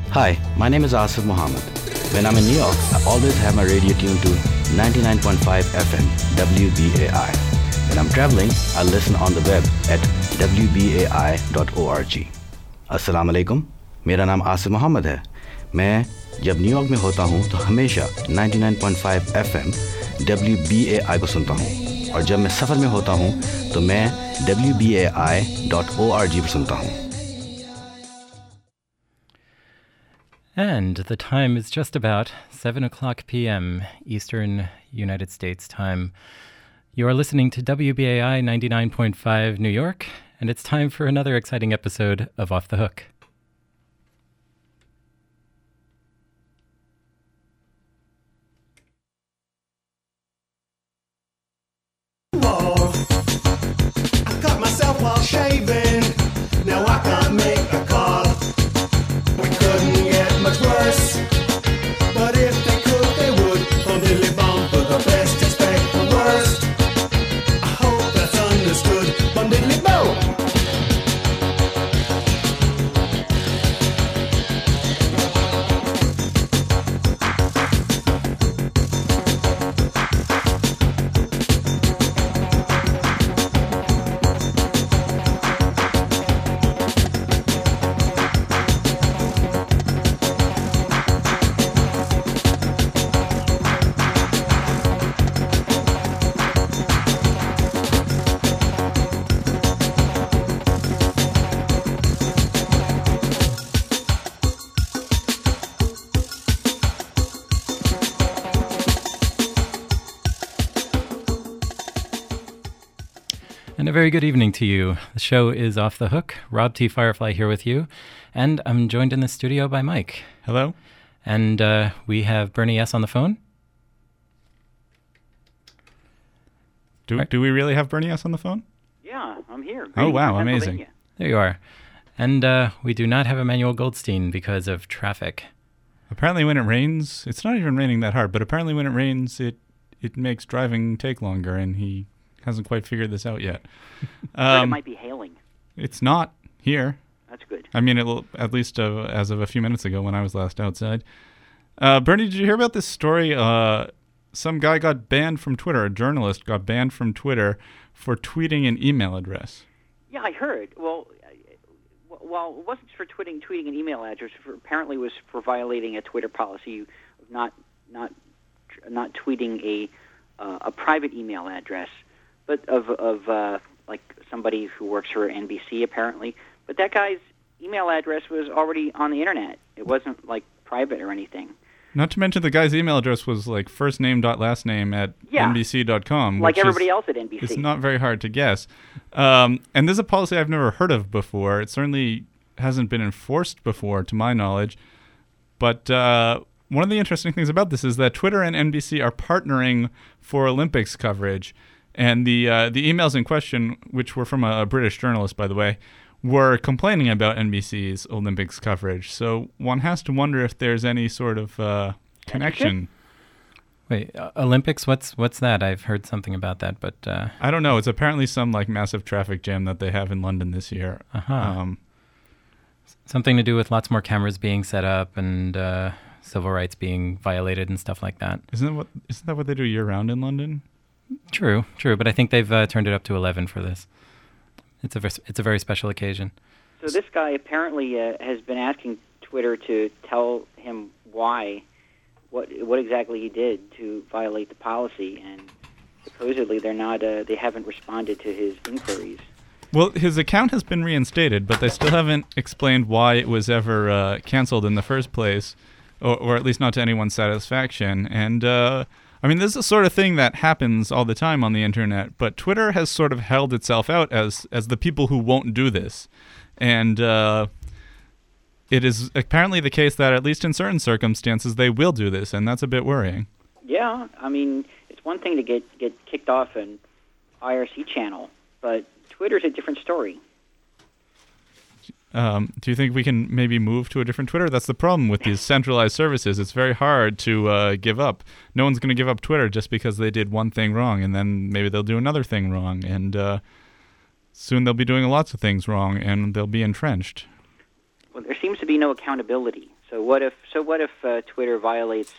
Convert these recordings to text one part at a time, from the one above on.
Hi, my name is Asif Mohammed. When I'm in New York, I always have my radio tuned to 99.5 FM WBAI. When I'm traveling, I listen on the web at wbai.org. अस्सलाम वालेकुम, मेरा नाम आसिफ मोहम्मद है। मैं जब New York में होता हूँ तो हमेशा 99.5 FM WBAI को सुनता हूँ, और जब मैं सफ़र में होता हूँ तो मैं wbai.org पर सुनता हूँ। And the time is just about 7 o'clock p.m. Eastern United States time. You are listening to WBAI 99.5 New York, and it's time for another exciting episode of Off the Hook. I cut myself while shaving. Now I can't make a call. We couldn't get much worse, but if they could, they would. From Dilly Bomb for the best, expect the worst. I hope that's understood. From Dilly Bomb. And a very good evening to you. The show is Off the Hook. Rob T. Firefly here with you. And I'm joined in the studio by Mike. Hello. And we have Bernie S. on the phone. Do we really have Bernie S. on the phone? Yeah, I'm here. Oh, wow, Greetings, amazing. Pennsylvania. There you are. And we do not have Emmanuel Goldstein because of traffic. Apparently when it rains, it's not even raining that hard, but apparently when it rains, it makes driving take longer, and he hasn't quite figured this out yet. But it might be hailing. It's not here. That's good. I mean, it'll, at least as of a few minutes ago when I was last outside. Bernie, did you hear about this story? Some guy got banned from Twitter. A journalist got banned from Twitter for tweeting an email address. Yeah, I heard. Well, it wasn't for tweeting an email address. Apparently, it was for violating a Twitter policy of not tweeting a private email address, but of like somebody who works for NBC apparently. But that guy's email address was already on the internet. It wasn't like private or anything. Not to mention the guy's email address was like firstname.lastname at NBC.com. Like everybody else at NBC. It's not very hard to guess. And this is a policy I've never heard of before. It certainly hasn't been enforced before, to my knowledge. But one of the interesting things about this is that Twitter and NBC are partnering for Olympics coverage. And the emails in question, which were from a British journalist, by the way, were complaining about NBC's Olympics coverage. So one has to wonder if there's any sort of connection. Wait, Olympics? What's that? I've heard something about that, but I don't know. It's apparently some like massive traffic jam that they have in London this year. Something to do with lots more cameras being set up and civil rights being violated and stuff like that. Isn't that what they do year round in London? True, but I think they've turned it up to 11 for this. It's a very special occasion. So this guy apparently has been asking Twitter to tell him what exactly he did to violate the policy, and supposedly they haven't responded to his inquiries. Well, his account has been reinstated, but they still haven't explained why it was ever canceled in the first place, or at least not to anyone's satisfaction. And I mean, this is the sort of thing that happens all the time on the internet, but Twitter has sort of held itself out as the people who won't do this. And it is apparently the case that, at least in certain circumstances, they will do this, and that's a bit worrying. Yeah, I mean, it's one thing to get kicked off an IRC channel, but Twitter's a different story. Do you think we can maybe move to a different Twitter? That's the problem with these centralized services. It's very hard to give up. No one's going to give up Twitter just because they did one thing wrong, and then maybe they'll do another thing wrong, and soon they'll be doing lots of things wrong, and they'll be entrenched. there seems to be no accountability. So what if Twitter violates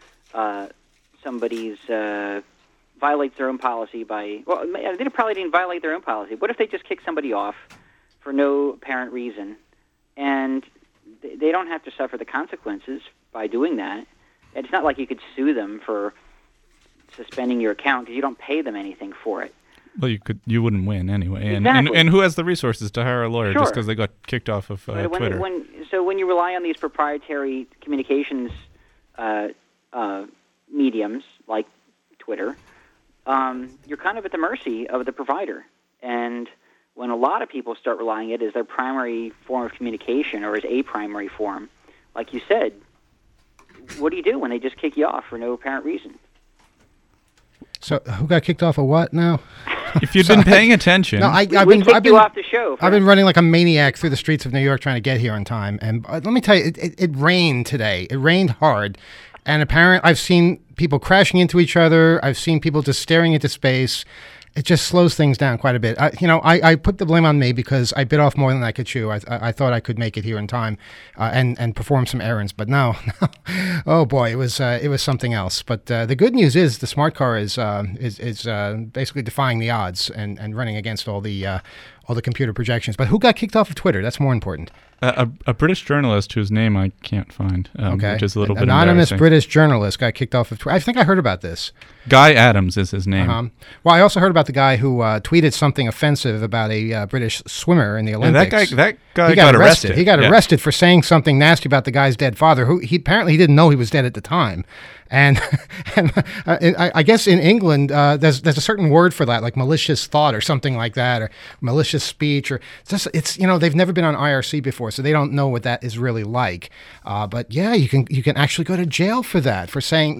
violates their own policy by, well, they probably didn't violate their own policy. What if they just kick somebody off for no apparent reason, and they don't have to suffer the consequences by doing that? It's not like you could sue them for suspending your account because you don't pay them anything for it. Well, you wouldn't win anyway. Exactly. And who has the resources to hire a lawyer just because they got kicked off of Twitter? So when you rely on these proprietary communications mediums like Twitter, you're kind of at the mercy of the provider. And when a lot of people start relying on it as their primary form of communication or as a primary form, like you said, what do you do when they just kick you off for no apparent reason? So who got kicked off of what now? If you'd been paying attention. No, I've we been you off the show. I've been running like a maniac through the streets of New York trying to get here on time. And let me tell you, it rained today. It rained hard. And apparently I've seen people crashing into each other. I've seen people just staring into space. It just slows things down quite a bit. I put the blame on me because I bit off more than I could chew. I thought I could make it here in time and perform some errands, but no. Oh boy, it was something else. But the good news is the smart car is basically defying the odds and running against all the computer projections. But who got kicked off of Twitter? That's more important. A British journalist whose name I can't find, which is a little bit anonymous embarrassing. British journalist got kicked off of Twitter. I think I heard about this. Guy Adams is his name. Well, I also heard about the guy who tweeted something offensive about a British swimmer in the Olympics. That guy got arrested. He got arrested for saying something nasty about the guy's dead father, who he apparently didn't know he was dead at the time. And I guess in England, there's a certain word for that, like malicious thought or something like that, or malicious speech, or it's they've never been on IRC before, so they don't know what that is really like. But yeah, you can actually go to jail for that, for saying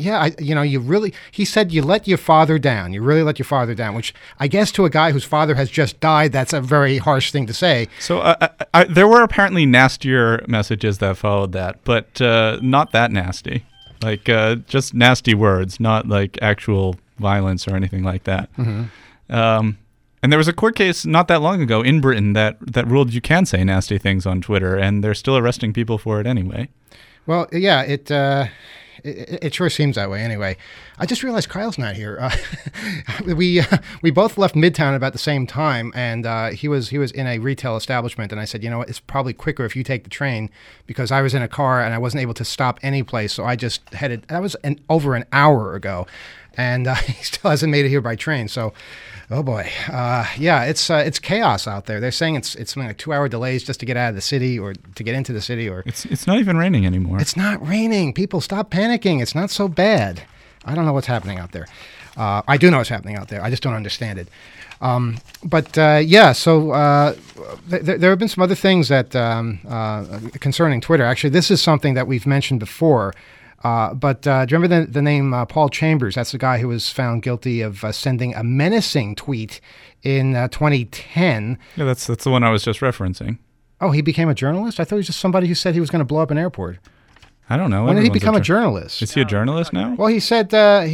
he said you let your father down, you really let your father down, which I guess to a guy whose father has just died, that's a very harsh thing to say. So there were apparently nastier messages that followed that, but not that nasty. Like just nasty words, not like actual violence or anything like that. Mm-hmm. And there was a court case not that long ago in Britain that ruled you can say nasty things on Twitter, and they're still arresting people for it anyway. Well, yeah, it sure seems that way anyway. I just realized Kyle's not here. We both left Midtown about the same time, and he was in a retail establishment, and I said, you know what, it's probably quicker if you take the train, because I was in a car and I wasn't able to stop any place, so I just headed. That was over an hour ago, and he still hasn't made it here by train. So, oh boy, yeah, it's chaos out there. They're saying it's something like 2-hour delays just to get out of the city or to get into the city, or it's not even raining anymore. It's not raining. People, stop panicking. It's not so bad. I don't know what's happening out there. I do know what's happening out there. I just don't understand it. Yeah, so there have been some other things that concerning Twitter. Actually, this is something that we've mentioned before. But do you remember the name Paul Chambers? That's the guy who was found guilty of sending a menacing tweet in 2010. Yeah, that's the one I was just referencing. Oh, he became a journalist? I thought he was just somebody who said he was going to blow up an airport. I don't know. When did he become a journalist? Is he a journalist now? Well, he said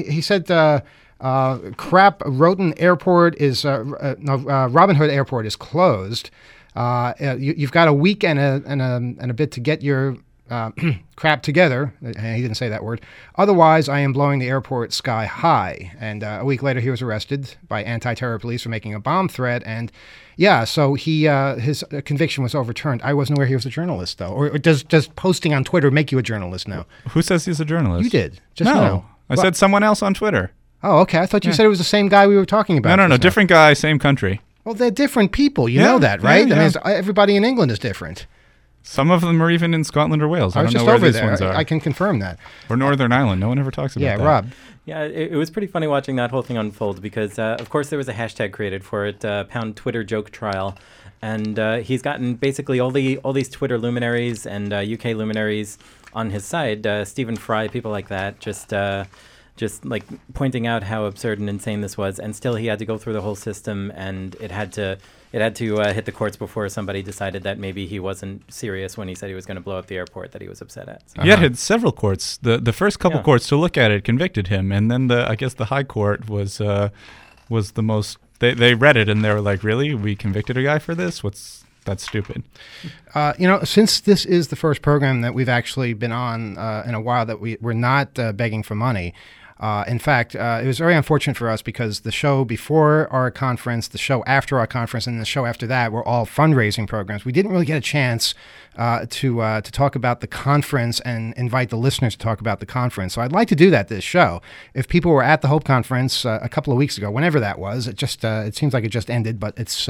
crap. Roten Airport is Robin Hood Airport is closed. You've got a week and a bit to get your crap together. He didn't say that word. Otherwise, I am blowing the airport sky high. And a week later, he was arrested by anti-terror police for making a bomb threat. And yeah, so his conviction was overturned. I wasn't aware he was a journalist, though. Or does posting on Twitter make you a journalist now? Who says he's a journalist? You did. Just no. now. I said someone else on Twitter. Oh, okay. I thought you said it was the same guy we were talking about. No. Different guy, same country. Well, they're different people. You know that, right? Yeah. I mean, everybody in England is different. Some of them are even in Scotland or Wales. I was don't just know where over these there. ones are. I can confirm that. Or Northern Ireland. No one ever talks about that. Yeah, Rob. Yeah, it was pretty funny watching that whole thing unfold because, of course, there was a hashtag created for it, pound Twitter joke trial. And he's gotten basically all these Twitter luminaries and UK luminaries on his side, Stephen Fry, people like that, just like pointing out how absurd and insane this was. And still he had to go through the whole system, and it had to hit the courts before somebody decided that maybe he wasn't serious when he said he was going to blow up the airport that he was upset at. So. Yeah, it had several courts. The first couple courts to look at it convicted him, and then I guess the High Court was the most. They read it and they were like, "Really? We convicted a guy for this? What's that's stupid. Since this is the first program that we've actually been on in a while that we're not begging for money. In fact, it was very unfortunate for us because the show before our conference, the show after our conference, and the show after that were all fundraising programs. We didn't really get a chance to talk about the conference and invite the listeners to talk about the conference. So I'd like to do that this show. If people were at the Hope Conference a couple of weeks ago, whenever that was, it seems like it just ended, but it's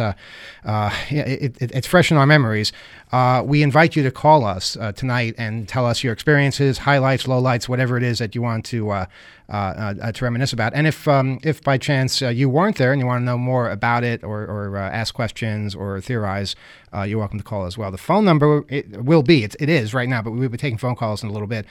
fresh in our memories. We invite you to call us tonight and tell us your experiences, highlights, lowlights, whatever it is that you want to reminisce about. And if by chance you weren't there and you want to know more about it or ask questions or theorize, you're welcome to call as well. The phone number it is right now, but we'll be taking phone calls in a little bit.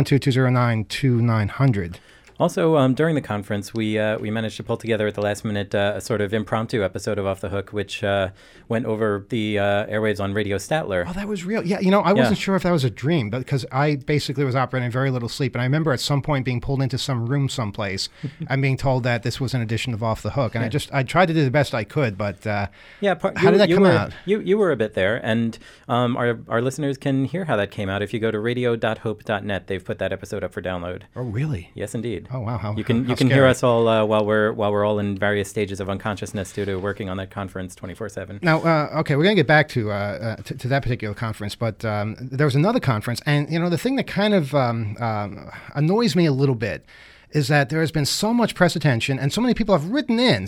212-209-2900. Also, during the conference, we managed to pull together at the last minute a sort of impromptu episode of Off the Hook, which went over the airwaves on Radio Statler. Oh, that was real. Yeah, I wasn't sure if that was a dream, but because I basically was operating very little sleep, and I remember at some point being pulled into some room someplace and being told that this was an edition of Off the Hook, and I tried to do the best I could, but how did that come out? You were a bit there, and our listeners can hear how that came out if you go to radio.hope.net. They've put that episode up for download. Oh, really? Yes, indeed. Oh, wow! You can hear us all while we're all in various stages of unconsciousness due to working on that conference 24/7. Now, okay, we're going to get back to that particular conference, but there was another conference, and the thing that kind of annoys me a little bit is that there has been so much press attention and so many people have written in,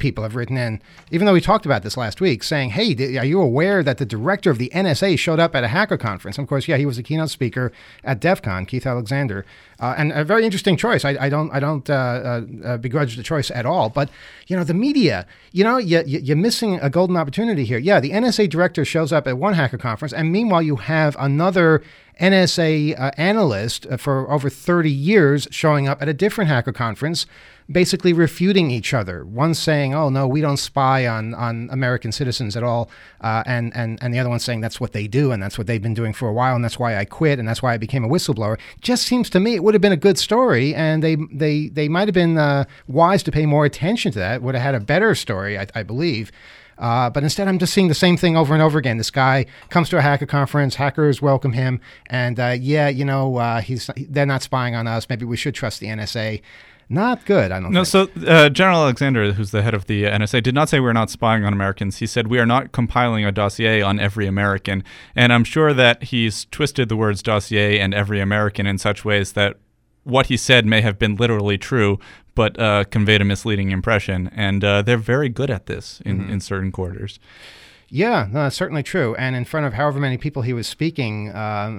even though we talked about this last week, saying, hey, are you aware that the director of the NSA showed up at a hacker conference? And of course, he was a keynote speaker at DEF CON, Keith Alexander. And a very interesting choice. I don't begrudge the choice at all. But, the media, you're missing a golden opportunity here. Yeah, the NSA director shows up at one hacker conference, and meanwhile you have another NSA analyst for over 30 years showing up at a different hacker conference, basically refuting each other. One saying, oh, no, we don't spy on American citizens at all. And the other one saying that's what they do, and that's what they've been doing for a while, and that's why I quit, and that's why I became a whistleblower. Just seems to me it would have been a good story, and they might have been wise to pay more attention to that. Would have had a better story, I believe. But instead, I'm just seeing the same thing over and over again. This guy comes to a hacker conference, hackers welcome him, and they're not spying on us. Maybe we should trust the NSA. Not good, I don't think. So General Alexander, who's the head of the NSA, did not say we're not spying on Americans. He said we are not compiling a dossier on every American. And I'm sure that he's twisted the words dossier and every American in such ways that what he said may have been literally true, but conveyed a misleading impression. And they're very good at this in certain quarters. Yeah, no, that's certainly true. And in front of however many people he was speaking,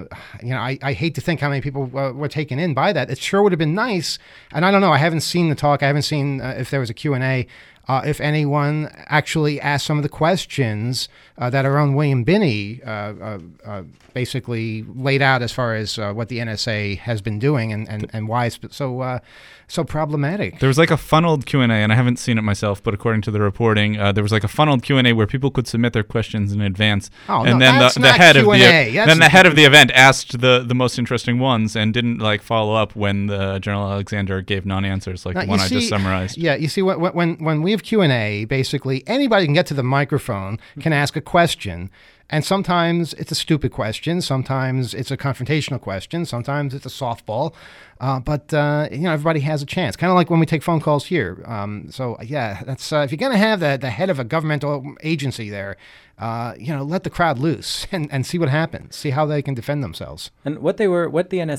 I hate to think how many people were taken in by that. It sure would have been nice. And I don't know, I haven't seen the talk. I haven't seen if there was a Q&A. If anyone actually asked some of the questions that our own William Binney basically laid out as far as what the NSA has been doing and why it's so problematic. There was like a funneled Q&A, and I haven't seen it myself, but according to the reporting, there was like a funneled Q&A where people could submit their questions in advance. Oh, and no, then that's the not head Q&A. of the head of the event asked the most interesting ones and didn't like follow up when the General Alexander gave non-answers like now, the one I just summarized. Yeah, you see, when we have Q&A, basically anybody can get to the microphone, can ask a question. And sometimes it's a stupid question. Sometimes it's a confrontational question. Sometimes it's a softball. But everybody has a chance. Kind of like when we take phone calls here. That's if you're going to have the head of a governmental agency there, let the crowd loose and see what happens. See how they can defend themselves. And one thing the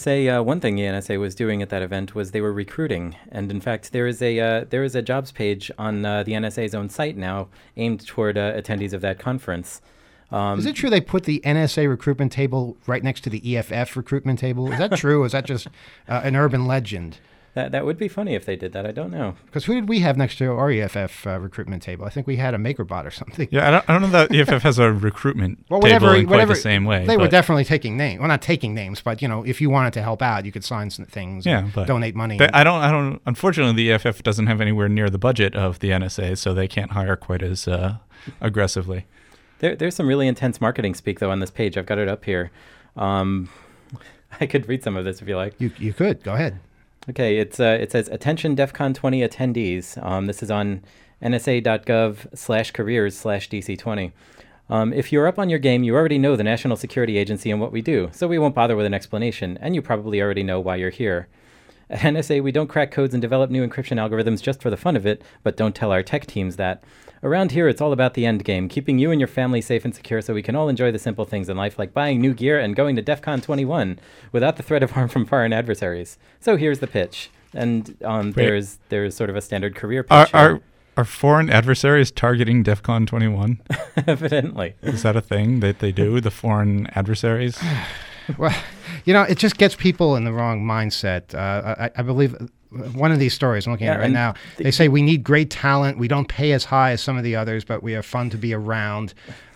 NSA was doing at that event was they were recruiting. And in fact, there is a jobs page on the NSA's own site now aimed toward attendees of that conference. Is it true they put the NSA recruitment table right next to the EFF recruitment table? Is that true, or is that just an urban legend? That would be funny if they did that. I don't know. Because who did we have next to our EFF recruitment table? I think we had a MakerBot or something. Yeah, I don't know that EFF has a recruitment table in quite the same way. They were definitely taking names. Well, not taking names, but if you wanted to help out, you could sign some things. But donate money. I don't. Unfortunately, the EFF doesn't have anywhere near the budget of the NSA, so they can't hire quite as aggressively. There's some really intense marketing speak, though, on this page. I've got it up here. I could read some of this if you like. You could. Go ahead. Okay, it says, attention DEF CON 20 attendees. This is on nsa.gov/careers/DC20. If you're up on your game, you already know the National Security Agency and what we do, so we won't bother with an explanation, and you probably already know why you're here. At NSA, we don't crack codes and develop new encryption algorithms just for the fun of it, but don't tell our tech teams that. Around here, it's all about the end game, keeping you and your family safe and secure so we can all enjoy the simple things in life, like buying new gear and going to DEF CON 21 without the threat of harm from foreign adversaries. So here's the pitch. And there's sort of a standard career pitch. Are foreign adversaries targeting DEF CON 21? Evidently. Is that a thing that they do, the foreign adversaries? Well, it just gets people in the wrong mindset. I believe one of these stories, I'm looking at it right now, they say we need great talent. We don't pay as high as some of the others, but we are fun to be around.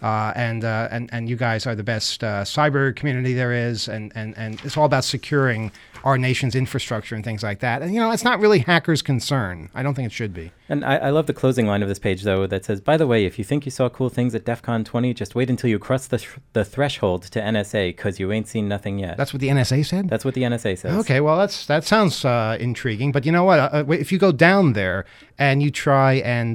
And you guys are the best cyber community there is. And it's all about securing our nation's infrastructure and things like that. And, it's not really hackers' concern. I don't think it should be. And I love the closing line of this page, though, that says, by the way, if you think you saw cool things at DEF CON 20, just wait until you cross the threshold to NSA, because you ain't seen nothing yet. That's what the NSA said? That's what the NSA says. Okay, well, that sounds intriguing. But you know what? If you go down there and you try and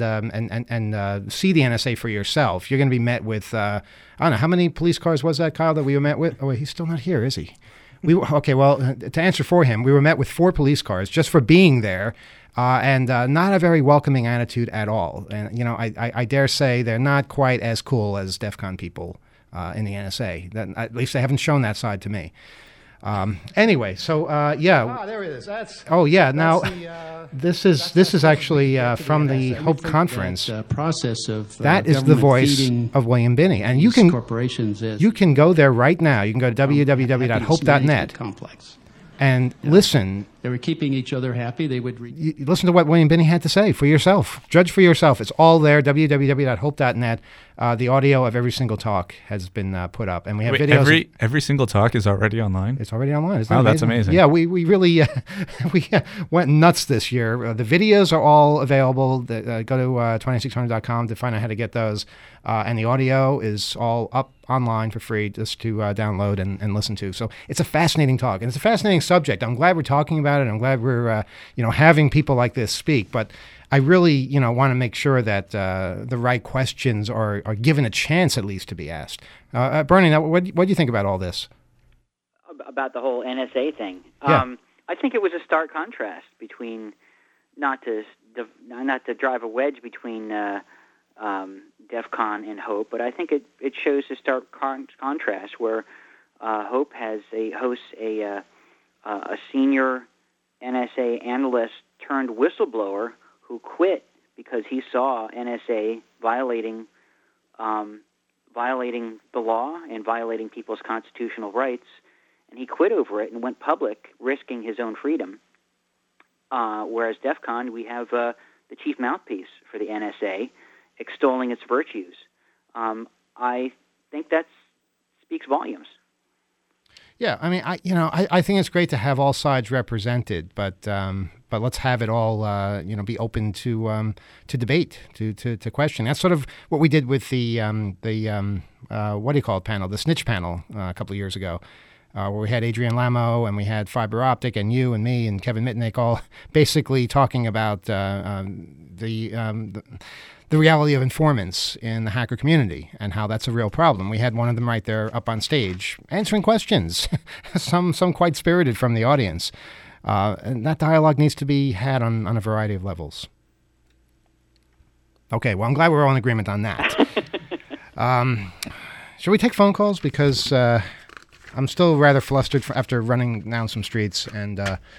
see the NSA for yourself, you're going to be met with, I don't know, how many police cars was that, Kyle, that we were met with? Oh, wait, he's still not here, is he? Okay, well, to answer for him, we were met with 4 police cars just for being there, and not a very welcoming attitude at all. And, I dare say they're not quite as cool as DEF CON people in the NSA. At least they haven't shown that side to me. Anyway, so yeah. There it is. Now this is actually from the Hope Conference. Process of that is the voice of William Binney, and you can go there right now. You can go to www.hope.net and listen. They were keeping each other happy. They would listen to what William Binney had to say for yourself. Judge for yourself. It's all there. www.hope.net. The audio of every single talk has been put up, and we have videos. Every single talk is already online. It's already online. Wow, that's amazing. Yeah, we really we went nuts this year. The videos are all available. Go to 2600.com to find out how to get those, and the audio is all up online for free just to download and listen to. So it's a fascinating talk, and it's a fascinating subject. I'm glad we're talking about it. I'm glad we're having people like this speak, but I really want to make sure that the right questions are given a chance at least to be asked. Bernie, now, what do you think about all this? About the whole NSA thing? Yeah. I think it was a stark contrast between not to drive a wedge between DEF CON and Hope, but I think it shows a stark contrast where Hope hosts a senior NSA analyst turned whistleblower who quit because he saw NSA violating the law and violating people's constitutional rights, and he quit over it and went public, risking his own freedom. Whereas DEF CON, we have the chief mouthpiece for the NSA extolling its virtues. I think that speaks volumes. Yeah, I mean, I think it's great to have all sides represented, but let's have it all, be open to debate, to question. That's sort of what we did with the what do you call it panel, the Snitch panel a couple of years ago, where we had Adrian Lamo and we had Fiber Optic and you and me and Kevin Mitnick all basically talking about the reality of informants in the hacker community and how that's a real problem. We had one of them right there up on stage answering questions, some quite spirited from the audience. And that dialogue needs to be had on a variety of levels. Okay, well, I'm glad we're all in agreement on that. Should we take phone calls? Because I'm still rather flustered after running down some streets, and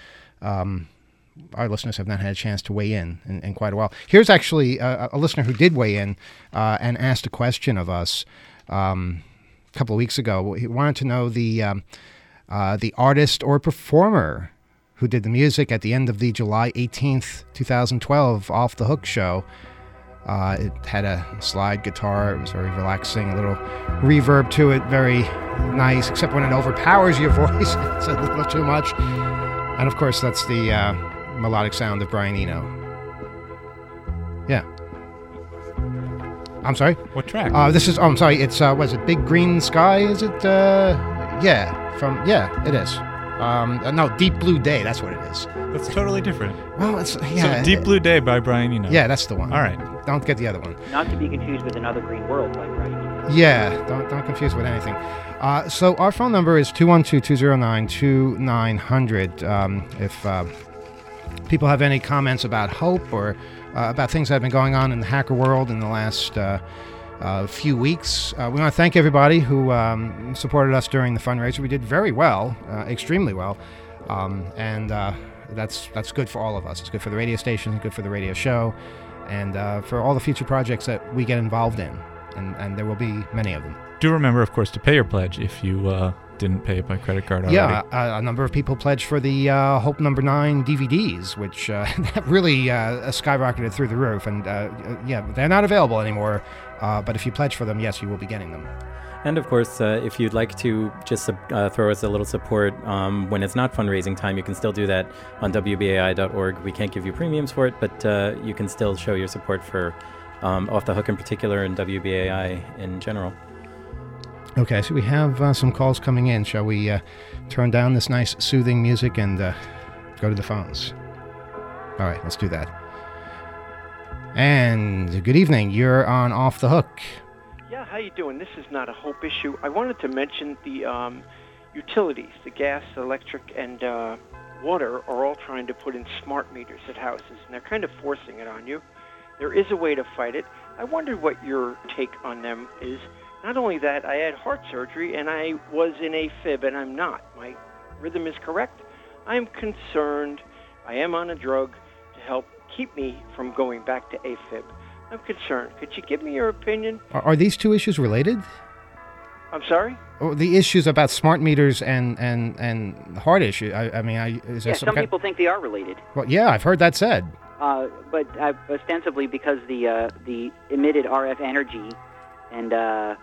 our listeners have not had a chance to weigh in quite a while. Here's actually a listener who did weigh in and asked a question of us a couple of weeks ago. He wanted to know the artist or performer who did the music at the end of the July 18th, 2012 Off the Hook show. It had a slide guitar. It was very relaxing, a little reverb to it, very nice, except when it overpowers your voice, it's a little too much. And of course, that's the melodic sound of Brian Eno. Yeah. I'm sorry? What track? I'm sorry, it's, was it Big Green Sky? Is it, yeah, it is. No, Deep Blue Day, that's what it is. That's totally different. Well, it's, yeah. So Deep Blue Day by Brian Eno. Yeah, that's the one. All right. Don't get the other one. Not to be confused with Another Green World by Brian Eno. Yeah, don't confuse with anything. So our phone number is 212-209-2900. If people have any comments about hope or about things that have been going on in the hacker world in the last few weeks, we want to thank everybody who supported us during the fundraiser. We did very well, extremely well, and that's good for all of us. It's good for the radio station, good for the radio show, and for all the future projects that we get involved in. And there will be many of them. Do remember, of course, to pay your pledge if you didn't pay it by credit card already. Yeah, a number of people pledged for the Hope Number 9 DVDs, which that really skyrocketed through the roof. And yeah, they're not available anymore. But if you pledge for them, yes, you will be getting them. And of course, if you'd like to just throw us a little support when it's not fundraising time, you can still do that on WBAI.org. We can't give you premiums for it, but you can still show your support for Off the Hook in particular and WBAI in general. Okay, so we have some calls coming in. Shall we turn down this nice soothing music and go to the phones? All right, let's do that. And good evening. You're on Off the Hook. Yeah, how you doing? This is not a hope issue. I wanted to mention the utilities, the gas, electric, and water are all trying to put in smart meters at houses, and they're kind of forcing it on you. There is a way to fight it. I wondered what your take on them is. Not only that, I had heart surgery, and I was in AFib, and I'm not. My rhythm is correct. I'm concerned. I am on a drug to help keep me from going back to AFib. I'm concerned. Could you give me your opinion? Are these two issues related? I'm sorry? Oh, the issues about smart meters and heart issue. I mean, is there some people think they are related. Well, yeah, I've heard that said. But ostensibly because the emitted RF energy and the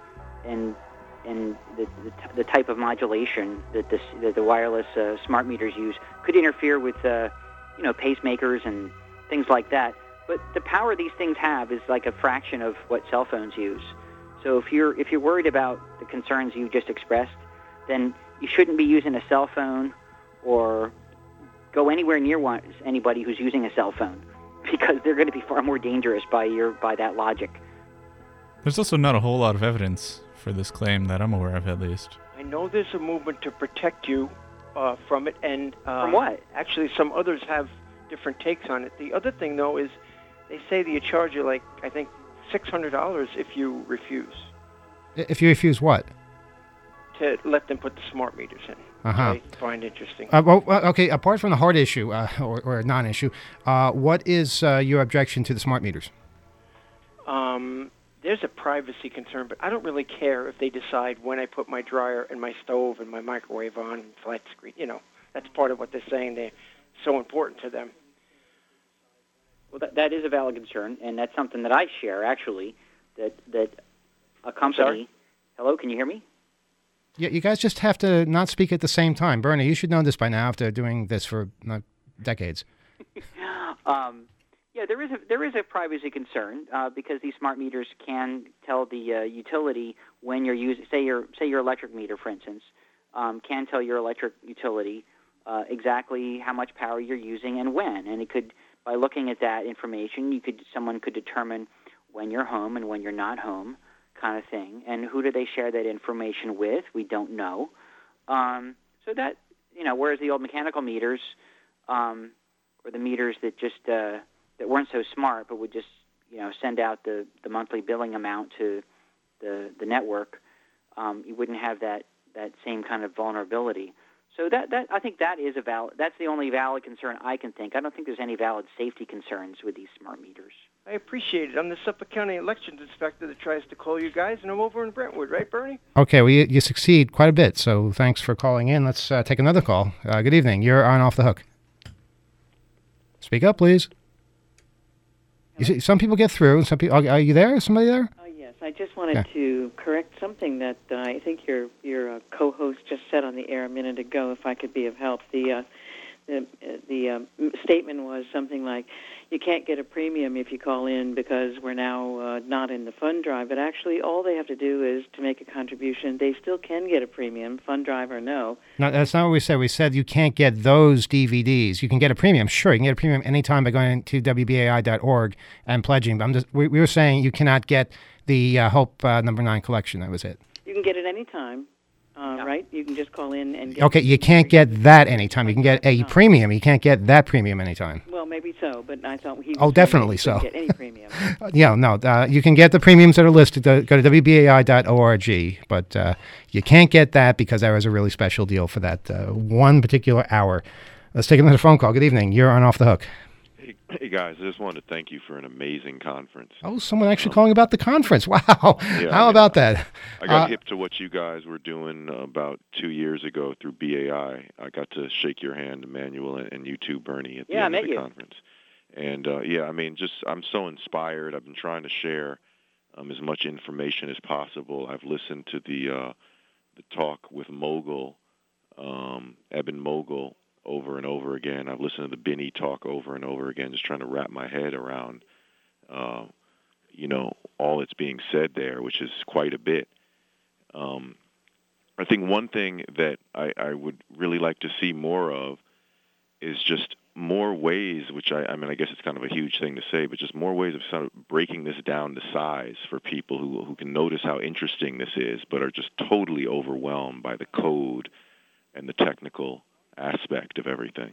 type of modulation that the wireless smart meters use could interfere with pacemakers and things like that. But the power these things have is like a fraction of what cell phones use. So if you're worried about the concerns you just expressed, then you shouldn't be using a cell phone or go anywhere near anybody who's using a cell phone, because they're going to be far more dangerous by that logic. There's also not a whole lot of evidence for this claim that I'm aware of, at least. I know there's a movement to protect you from it, and from what? Actually, some others have different takes on it. The other thing, though, is they say that you charge you I think $600 if you refuse. If you refuse what? To let them put the smart meters in. I find interesting. Okay, apart from the heart issue or non-issue, what is your objection to the smart meters? There's a privacy concern, but I don't really care if they decide when I put my dryer and my stove and my microwave on, flat screen. That's part of what they're saying. They're so important to them. Well, that is a valid concern, and that's something that I share, actually, that a company... Sorry? Hello, can you hear me? Yeah, you guys just have to not speak at the same time. Bernie, you should know this by now after doing this for decades. Yeah, there is a privacy concern because these smart meters can tell the utility when you're using, say your electric meter, for instance, can tell your electric utility exactly how much power you're using and when. And it could, by looking at that information, someone could determine when you're home and when you're not home, kind of thing. And who do they share that information with? We don't know. So that, whereas the old mechanical meters, or the meters that just that weren't so smart, but would just send out the monthly billing amount to the network, you wouldn't have that same kind of vulnerability. So that I think that is that's the only valid concern I can think. I don't think there's any valid safety concerns with these smart meters. I appreciate it. I'm the Suffolk County Elections Inspector that tries to call you guys, and I'm over in Brentwood, right, Bernie? Okay, well, you succeed quite a bit, so thanks for calling in. Let's take another call. Good evening. You're on Off the Hook. Speak up, please. You see, some people get through. Some people, are you there? Is somebody there? Yes, I just wanted to correct something that I think your co-host just said on the air a minute ago, if I could be of help. The the statement was something like, you can't get a premium if you call in because we're now not in the fund drive. But actually, all they have to do is to make a contribution. They still can get a premium, fund drive or no. No, that's not what we said. We said you can't get those DVDs. You can get a premium. Sure, you can get a premium anytime by going to WBAI.org and pledging. But we were saying you cannot get the Hope number 9 collection. That was it. You can get it anytime. Right? You can just call in and get Okay, you can't get that anytime. You can get a premium. You can't get that premium anytime. Well, maybe so, but I thought he was Oh, definitely saying so. you couldn't get any premium. Yeah, no, you can get the premiums that are listed. Go to WBAI.org, but you can't get that because there was a really special deal for that one particular hour. Let's take another phone call. Good evening. You're on Off the Hook. Hey guys, I just wanted to thank you for an amazing conference. Oh, someone actually calling about the conference. Wow. Yeah, How about that? I got hip to what you guys were doing about 2 years ago through BAI. I got to shake your hand, Emmanuel, and you too, Bernie, at the end of the conference. And I'm so inspired. I've been trying to share as much information as possible. I've listened to the talk with Mogul, Eben Mogul, over and over again. I've listened to the Binney talk over and over again, just trying to wrap my head around, all that's being said there, which is quite a bit. I think one thing that I would really like to see more of is just more ways, which I guess it's kind of a huge thing to say, but just more ways of sort of breaking this down to size for people who can notice how interesting this is, but are just totally overwhelmed by the code and the technical aspect of everything.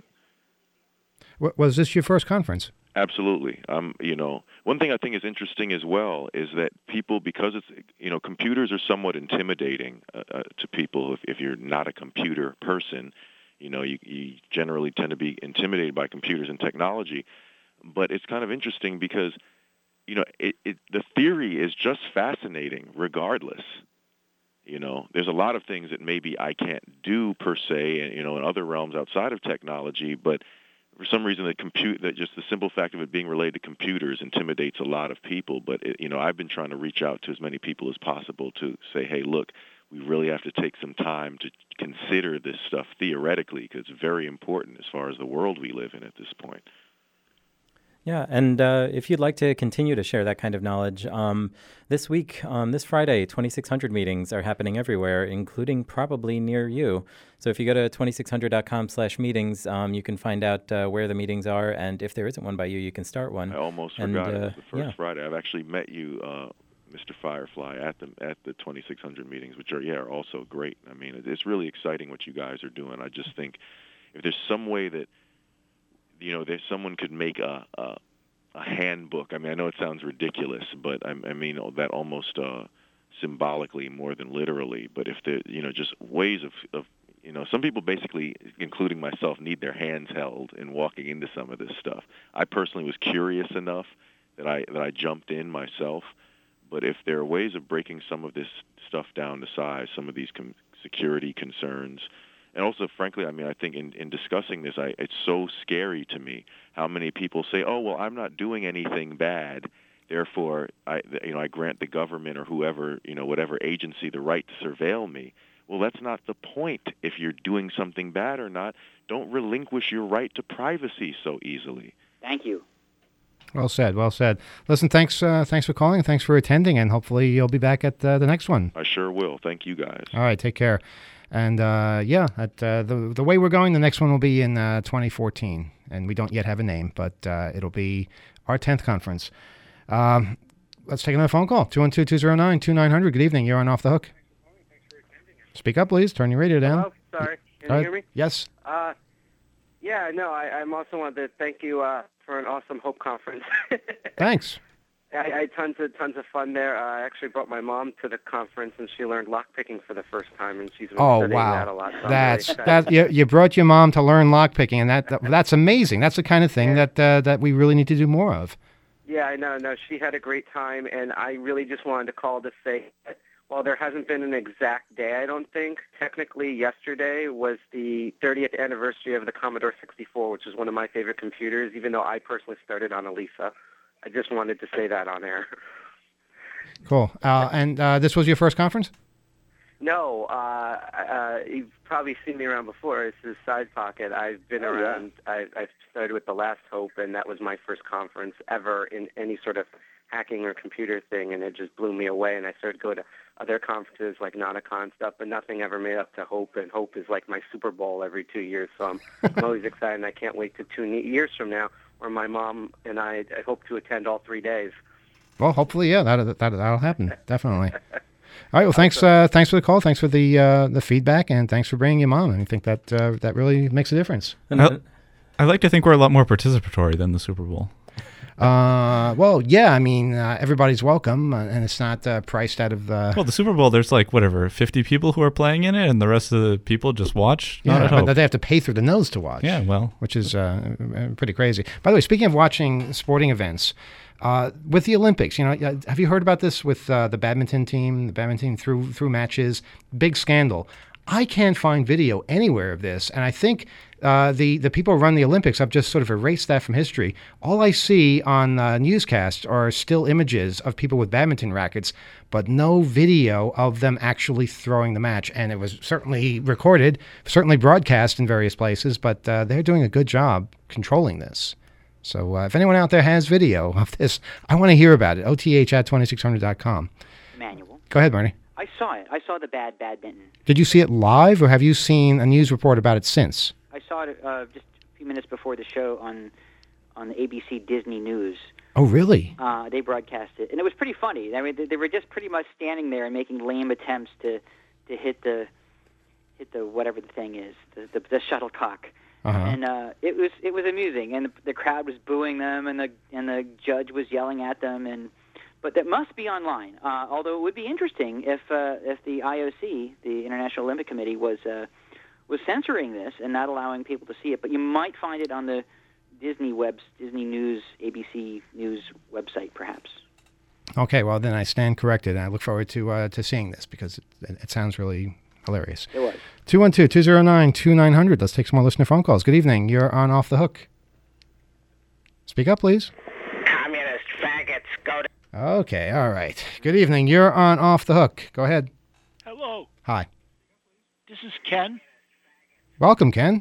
Was this your first conference? Absolutely. One thing I think is interesting as well is that people, because it's, computers are somewhat intimidating to people. If you're not a computer person, you generally tend to be intimidated by computers and technology. But it's kind of interesting because, the theory is just fascinating regardless. There's a lot of things that maybe I can't do per se, in other realms outside of technology, but for some reason that just the simple fact of it being related to computers intimidates a lot of people. But I've been trying to reach out to as many people as possible to say, hey, look, we really have to take some time to consider this stuff theoretically, because it's very important as far as the world we live in at this point. Yeah, and if you'd like to continue to share that kind of knowledge, this week, this Friday, 2600 meetings are happening everywhere, including probably near you. So if you go to 2600.com/meetings, you can find out where the meetings are, and if there isn't one by you, you can start one. I almost forgot it was the first Friday. I've actually met you, Mr. Firefly, at the 2600 meetings, which are also great. I mean, it's really exciting what you guys are doing. I just think if there's some way that there's someone could make a handbook. I mean, I know it sounds ridiculous, but I mean that almost symbolically more than literally. But if there, just ways of some people basically, including myself, need their hands held in walking into some of this stuff. I personally was curious enough that I jumped in myself. But if there are ways of breaking some of this stuff down to size, some of these security concerns. And also, frankly, I mean, I think in discussing this, it's so scary to me how many people say, "Oh, well, I'm not doing anything bad, therefore, I grant the government or whoever, whatever agency, the right to surveil me." Well, that's not the point. If you're doing something bad or not, don't relinquish your right to privacy so easily. Thank you. Well said. Well said. Listen, thanks for calling. Thanks for attending, and hopefully you'll be back at the next one. I sure will. Thank you, guys. All right. Take care. And the way we're going, the next one will be in 2014, and we don't yet have a name, but it'll be our 10th conference. Let's take another phone call. 212-209-2900. Good evening. You're on Off the Hook. Speak up, please. Turn your radio down. Hello? Sorry. Can you hear me? Yes. I also wanted to thank you for an awesome Hope conference. Thanks. I had tons of fun there. I actually brought my mom to the conference, and she learned lockpicking for the first time, and she's been studying that a lot. So you brought your mom to learn lockpicking, and that's amazing. That's the kind of thing that we really need to do more of. Yeah, I know. No, she had a great time, and I really just wanted to call to say that while there hasn't been an exact day, I don't think, technically yesterday was the 30th anniversary of the Commodore 64, which is one of my favorite computers, even though I personally started on a Lisa. I just wanted to say that on air. Cool. And this was your first conference? No, you've probably seen me around before. This is Side Pocket. I've been around. I started with The Last Hope, and that was my first conference ever in any sort of hacking or computer thing, and it just blew me away. And I started to go to other conferences like Nauticon stuff, but nothing ever made up to Hope, and Hope is like my Super Bowl every 2 years. So I'm always excited, and I can't wait to 2 years from now, where my mom and I hope to attend all 3 days. Well, hopefully, yeah, that'll happen, definitely. All right. Well, thanks for the call. Thanks for the feedback, and thanks for bringing your mom. And I think that that really makes a difference. I like to think we're a lot more participatory than the Super Bowl. Well, yeah. I mean, everybody's welcome, and it's not priced out of the. Well, the Super Bowl, there's 50 people who are playing in it, and the rest of the people just watch. Yeah, but they have to pay through the nose to watch. Yeah, well, which is pretty crazy. By the way, speaking of watching sporting events. With the Olympics, have you heard about this with the badminton team? The badminton through matches, big scandal. I can't find video anywhere of this, and I think the people who run the Olympics have just sort of erased that from history. All I see on newscasts are still images of people with badminton rackets, but no video of them actually throwing the match. And it was certainly recorded, certainly broadcast in various places, but they're doing a good job controlling this. So if anyone out there has video of this, I want to hear about it. OTH@2600.com. Manual. Go ahead, Bernie. I saw it. I saw the badminton. Did you see it live, or have you seen a news report about it since? I saw it just a few minutes before the show on the ABC Disney News. Oh, really? They broadcast it, and it was pretty funny. I mean, they were just pretty much standing there and making lame attempts to hit the whatever the thing is, the shuttlecock. Uh-huh. And it was amusing, and the crowd was booing them, and the judge was yelling at them, but that must be online. Although it would be interesting if the IOC, the International Olympic Committee, was censoring this and not allowing people to see it. But you might find it on the Disney News, ABC News website, perhaps. Okay, well then I stand corrected, and I look forward to seeing this because it sounds really hilarious. It was. 212-209-2900. Let's take some more listener phone calls. Good evening. You're on Off the Hook. Speak up, please. Communist faggots, go to... Okay, all right. Good evening. You're on Off the Hook. Go ahead. Hello. Hi. This is Ken. Welcome, Ken.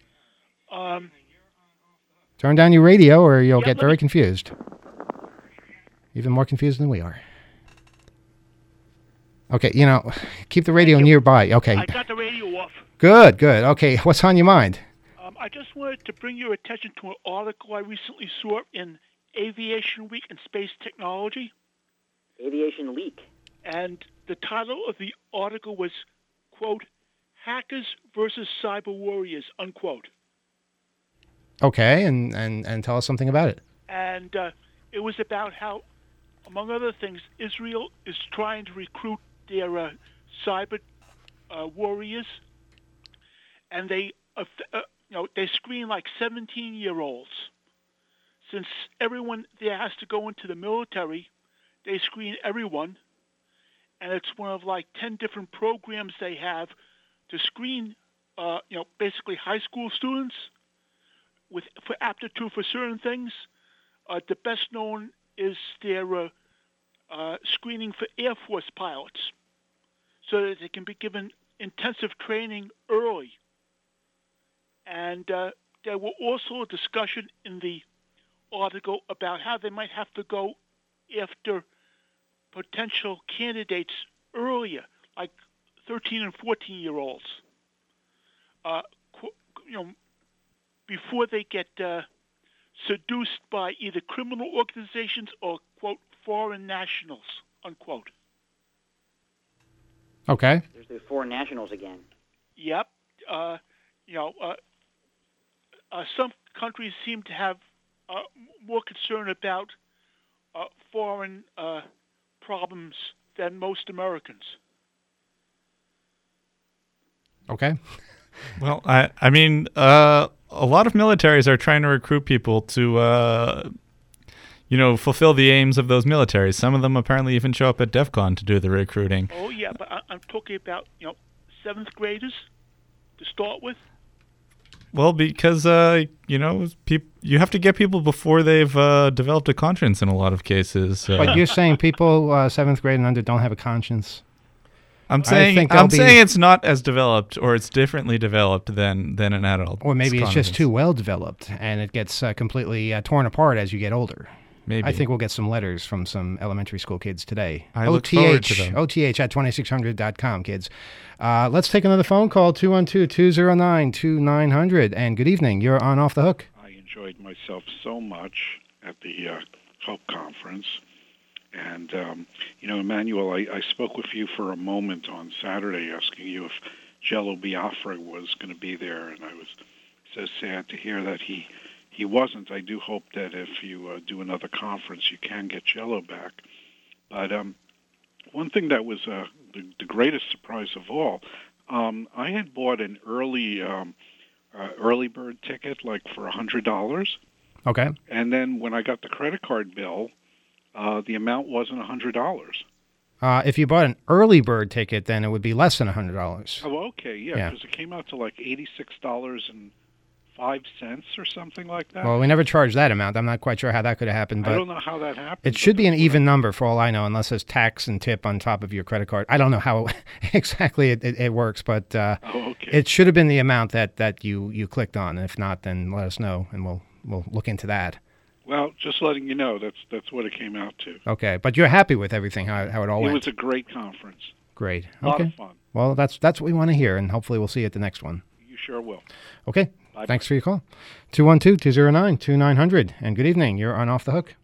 Turn down your radio or you'll get very confused. Even more confused than we are. Okay, keep the radio nearby. Okay. I got the radio off. Good. Okay, what's on your mind? I just wanted to bring your attention to an article I recently saw in Aviation Week and Space Technology. Aviation Leak. And the title of the article was, quote, Hackers versus Cyber Warriors, unquote. Okay, and tell us something about it. And it was about how, among other things, Israel is trying to recruit their cyber warriors, and they screen like 17-year-olds. Since everyone there has to go into the military, they screen everyone, and it's one of like 10 different programs they have to screen, basically high school students for aptitude for certain things. The best known is their screening for Air Force pilots, so that they can be given intensive training early. And there were also a discussion in the article about how they might have to go after potential candidates earlier, like 13 and 14-year-olds, before they get seduced by either criminal organizations or, quote, foreign nationals, unquote. Okay. There's the foreign nationals again. Yep. Some countries seem to have more concern about foreign problems than most Americans. Okay. Well, I mean, a lot of militaries are trying to recruit people to, fulfill the aims of those militaries. Some of them apparently even show up at DEF CON to do the recruiting. Oh, yeah, but I'm talking about, 7th graders to start with. Well, because, you have to get people before they've developed a conscience in a lot of cases. But you're saying people 7th grade and under don't have a conscience? I'm think saying they'll be- it's not as developed, or it's differently developed than an adult. Or maybe it's just cognitive. too well developed, and it gets completely torn apart as you get older. Maybe. I think we'll get some letters from some elementary school kids today. I look forward to them. OTH at 2600.com, kids. Let's take another phone call, 212-209-2900. And good evening. You're on Off the Hook. I enjoyed myself so much at the Hope Conference. And, Emmanuel, I spoke with you for a moment on Saturday asking you if Jello Biafra was going to be there, and I was so sad to hear that he wasn't. I do hope that if you do another conference, you can get Jello back. But one thing that was the greatest surprise of all, I had bought an early bird ticket, like for $100. Okay. And then when I got the credit card bill, the amount wasn't $100. If you bought an early bird ticket, then it would be less than $100. Oh, okay, Yeah. yeah, because it came out to like $86.05 or something like that. Well, we never charged that amount. I'm not quite sure how that could have happened, I but don't know how that happened. it should be an even number for all I know, unless there's tax and tip on top of your credit card. I don't know how exactly it works, but it should have been the amount that you clicked on. If not, then let us know, and we'll look into that. Well, just letting you know, that's what it came out to. Okay, but you're happy with everything, how it all It went? was a great conference. Great. A lot Okay. of fun. Well, that's what we want to hear, and hopefully we'll see you at the next one. You sure will. Okay. Bye-bye. Thanks for your call. 212-209-2900. And good evening. You're on Off the Hook.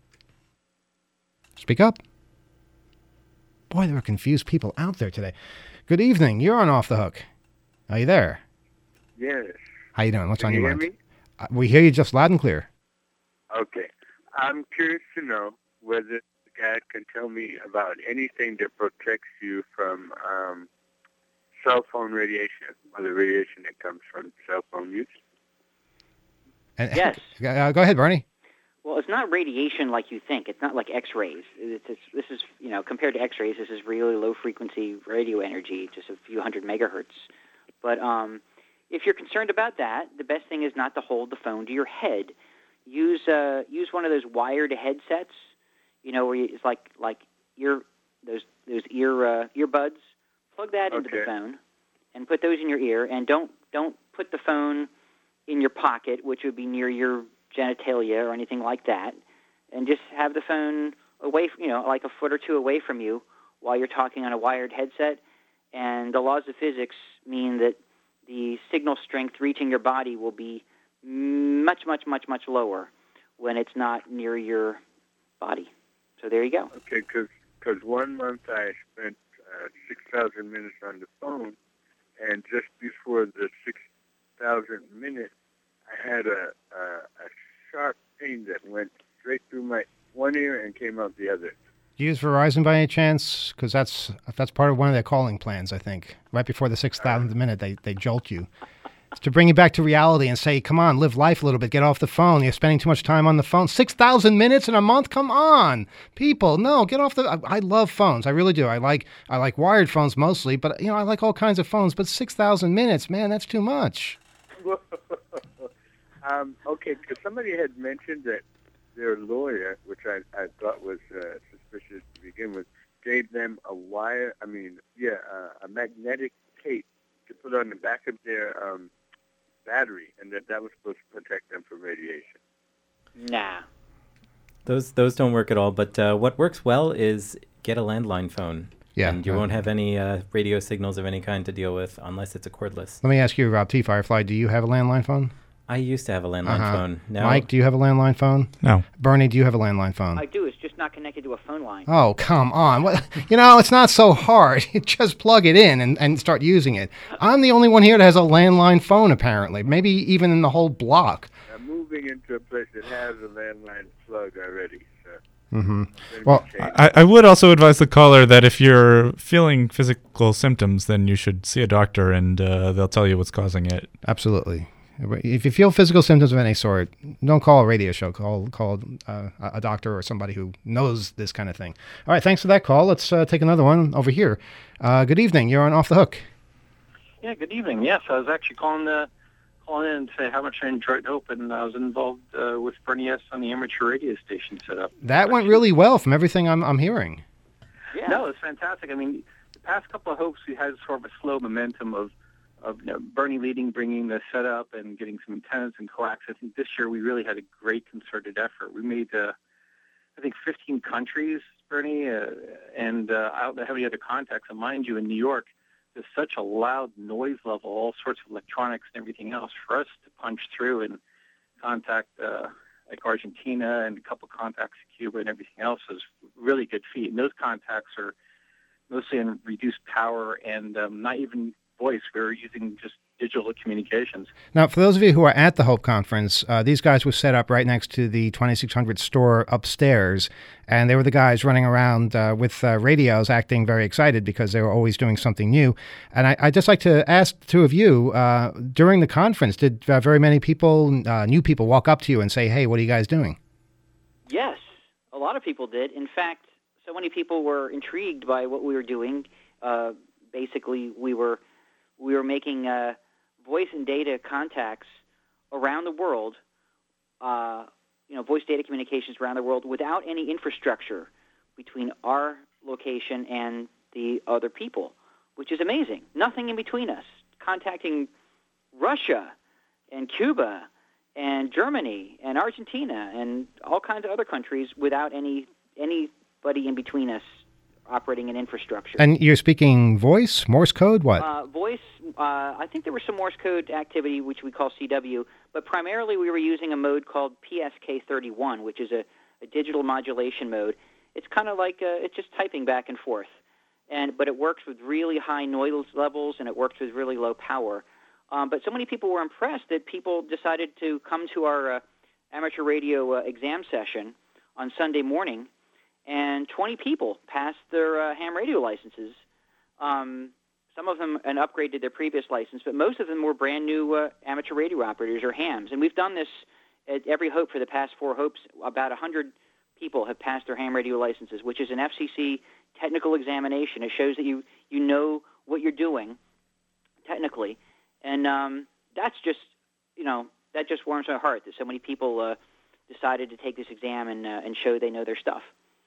Speak up. Boy, there are confused people out there today. Good evening. You're on Off the Hook. Are you there? Yes. How you doing? What's Can on you your hear mind? me? We hear you just loud and clear. Okay. I'm curious to know whether the guy can tell me about anything that protects you from cell phone radiation, or the radiation that comes from cell phone use. And, Yes. Go ahead, Bernie. Well, it's not radiation like you think. It's not like X-rays. This is, compared to X-rays, this is really low-frequency radio energy, just a few hundred megahertz. But if you're concerned about that, the best thing is not to hold the phone to your head. Use one of those wired headsets, where it's like those earbuds. Plug that into the phone, and put those in your ear. And don't put the phone in your pocket, which would be near your genitalia or anything like that. And just have the phone away, like a foot or two away from you while you're talking on a wired headset. And the laws of physics mean that the signal strength reaching your body will be much, much, much, much lower when it's not near your body. So there you go. Okay, because 1 month I spent 6,000 minutes on the phone, and just before the 6,000 minutes, I had a sharp pain that went straight through my one ear and came out the other. Do you use Verizon by any chance? Because that's part of one of their calling plans, I think. Right before the 6,000th minute, they jolt you. It's to bring you back to reality and say, come on, live life a little bit. Get off the phone. You're spending too much time on the phone. 6,000 minutes in a month? Come on. People, no, get off the... I love phones. I really do. I like wired phones mostly, but, I like all kinds of phones. But 6,000 minutes, man, that's too much. Okay, because somebody had mentioned that their lawyer, which I thought was suspicious to begin with, gave them a magnetic tape to put on the back of their battery, and that was supposed to protect them from radiation. Nah. Those don't work at all, but what works well is get a landline phone. Yeah. And you won't have any radio signals of any kind to deal with unless it's a cordless. Let me ask you, Rob T. Firefly, do you have a landline phone? I used to have a landline phone. Now, Mike, do you have a landline phone? No. Bernie, do you have a landline phone? I do. It's just not connected to a phone line. Oh, come on. What, it's not so hard. Just plug it in and start using it. I'm the only one here that has a landline phone, apparently. Maybe even in the whole block. I'm moving into a place that has a landline plug already, so... Mm-hmm. Well, I would also advise the caller that if you're feeling physical symptoms, then you should see a doctor, and they'll tell you what's causing it. Absolutely. If you feel physical symptoms of any sort, don't call a radio show. Call a doctor or somebody who knows this kind of thing. All right, thanks for that call. Let's take another one over here. Good evening. You're on Off the Hook. Yeah, good evening. Yes, I was actually calling in to say how much I enjoyed Hope, and I was involved with Bernie S. on the amateur radio station setup. That went really well from everything I'm hearing. Yeah. No, it's fantastic. I mean, the past couple of hopes, we had sort of a slow momentum of Bernie leading, bringing the setup and getting some antennas and coax. I think this year we really had a great concerted effort. We made, I think, 15 countries, Bernie, and I don't have any other contacts. And mind you, in New York, there's such a loud noise level, all sorts of electronics and everything else. For us to punch through and contact like Argentina and a couple contacts in Cuba and everything else is really good feat. And those contacts are mostly on reduced power and not even voice. We're using just digital communications. Now, for those of you who are at the Hope Conference, these guys were set up right next to the 2600 store upstairs, and they were the guys running around with radios acting very excited because they were always doing something new. And I'd just like to ask the two of you, during the conference, did very many people, new people, walk up to you and say, hey, what are you guys doing? Yes, a lot of people did. In fact, so many people were intrigued by what we were doing. Basically, we were making voice and data contacts around the world, voice data communications around the world without any infrastructure between our location and the other people, which is amazing. Nothing in between us. Contacting Russia and Cuba and Germany and Argentina and all kinds of other countries without anybody in between us operating an infrastructure. And you're speaking voice, Morse code, what? Voice, I think there was some Morse code activity, which we call CW, but primarily we were using a mode called PSK31, which is a digital modulation mode. It's kind of like it's just typing back and forth, but it works with really high noise levels and it works with really low power. But so many people were impressed that people decided to come to our amateur radio exam session on Sunday morning, and 20 people passed their ham radio licenses. Some of them upgraded their previous license, but most of them were brand new amateur radio operators or hams. And we've done this at every Hope for the past 4 Hopes. About 100 people have passed their ham radio licenses, which is an FCC technical examination. It shows that you know what you're doing technically. And that's just, that just warms my heart that so many people decided to take this exam and show they know their stuff.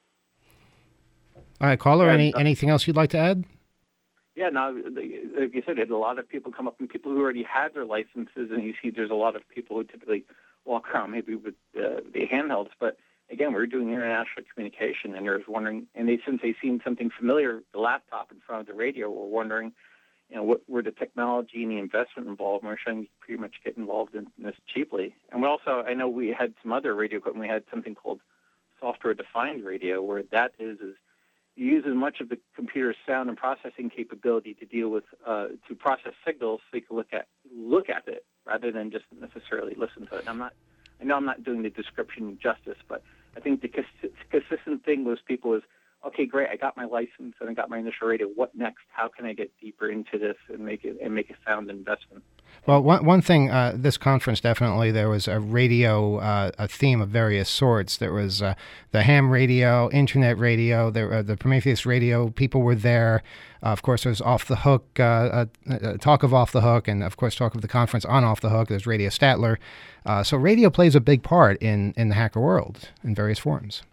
All right, caller, anything else you'd like to add? Yeah, no, like you said, a lot of people come up and people who already had their licenses, and you see there's a lot of people who typically walk around maybe with the handhelds. But again, we're doing international communication, and they're wondering, and since they've seen something familiar, the laptop in front of the radio, we're wondering, what were the technology and the investment involved. And we're trying to pretty much get involved in this cheaply. And we also, I know we had some other radio equipment. We had something called software-defined radio, where that is you use as much of the computer's sound and processing capability to deal with to process signals, so you can look at it rather than just necessarily listen to it. And I know I'm not doing the description justice, but I think the consistent thing with people is, okay, great, I got my license and I got my initial radio. What next? How can I get deeper into this and make a sound investment? Well, one thing, this conference definitely, there was a radio, a theme of various sorts. There was the ham radio, internet radio, the Prometheus radio. People were there. Of course, there's Off the Hook, talk of Off the Hook, and of course, talk of the conference on Off the Hook. There's Radio Statler. So radio plays a big part in the hacker world in various forms.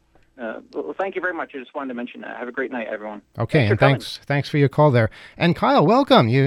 Well, thank you very much. I just wanted to mention that. Have a great night, everyone. Okay, and thanks for your call there. And Kyle, welcome. You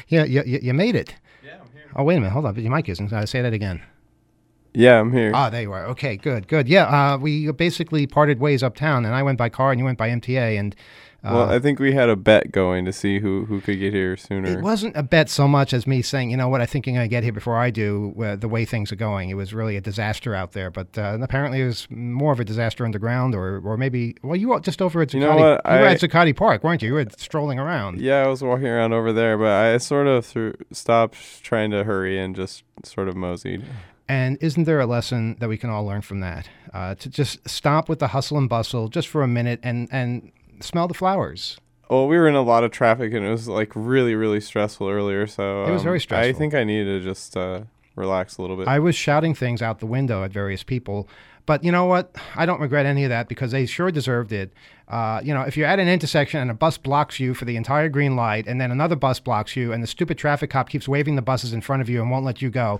made it. Yeah, I'm here. Oh, wait a minute. Hold on. Your mic isn't. Say that again. Yeah, I'm here. Ah, there you are. Okay, good. Yeah, we basically parted ways uptown, and I went by car, and you went by MTA, and... well, I think we had a bet going to see who could get here sooner. It wasn't a bet so much as me saying, you know what, I think you're going to get here before I do, the way things are going. It was really a disaster out there, but apparently it was more of a disaster underground, or maybe, well, you were just over at Zuccotti. You know what? You were at Zuccotti Park, weren't you? You were strolling around. Yeah, I was walking around over there, but I sort of stopped trying to hurry and just sort of moseyed. And isn't there a lesson that we can all learn from that? To just stop with the hustle and bustle just for a minute and smell the flowers. Well, we were in a lot of traffic, and it was like really, really stressful earlier. So it was very stressful. I think I needed to just relax a little bit. I was shouting things out the window at various people, but you know what? I don't regret any of that because they sure deserved it. If you're at an intersection and a bus blocks you for the entire green light, and then another bus blocks you, and the stupid traffic cop keeps waving the buses in front of you and won't let you go,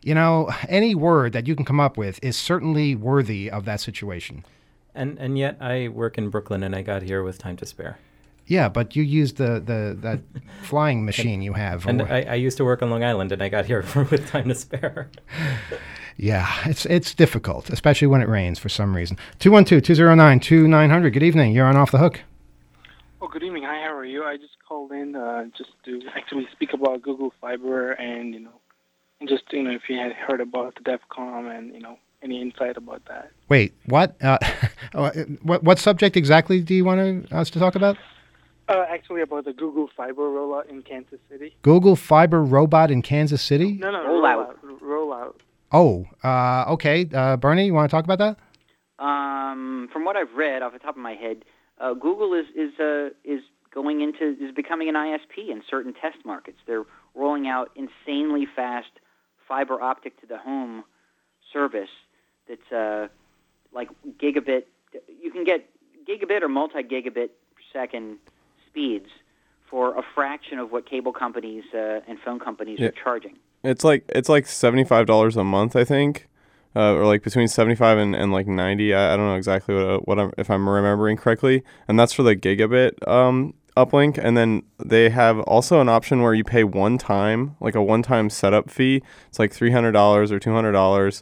any word that you can come up with is certainly worthy of that situation. And yet I work in Brooklyn, and I got here with time to spare. Yeah, but you use that flying machine you have. And I used to work on Long Island, and I got here with time to spare. Yeah, it's difficult, especially when it rains for some reason. 212-209-2900. Good evening. You're on Off the Hook. Oh, good evening. Hi, how are you? I just called in just to actually speak about Google Fiber and just if you had heard about the DEFCON and any insight about that. Wait, what? What subject exactly do you want us to talk about? Actually, about the Google Fiber rollout in Kansas City. Google Fiber robot in Kansas City? No, rollout. Oh, okay. Bernie, you want to talk about that? From what I've read, off the top of my head, Google is becoming an ISP in certain test markets. They're rolling out insanely fast fiber optic to the home service that's like gigabit. You can get gigabit or multi-gigabit per second speeds for a fraction of what cable companies and phone companies are charging. It's like $75 a month, I think, or like between 75 and like 90. I don't know exactly if I'm remembering correctly, and that's for the gigabit uplink. And then they have also an option where you pay one time setup fee. It's like $300 or $200,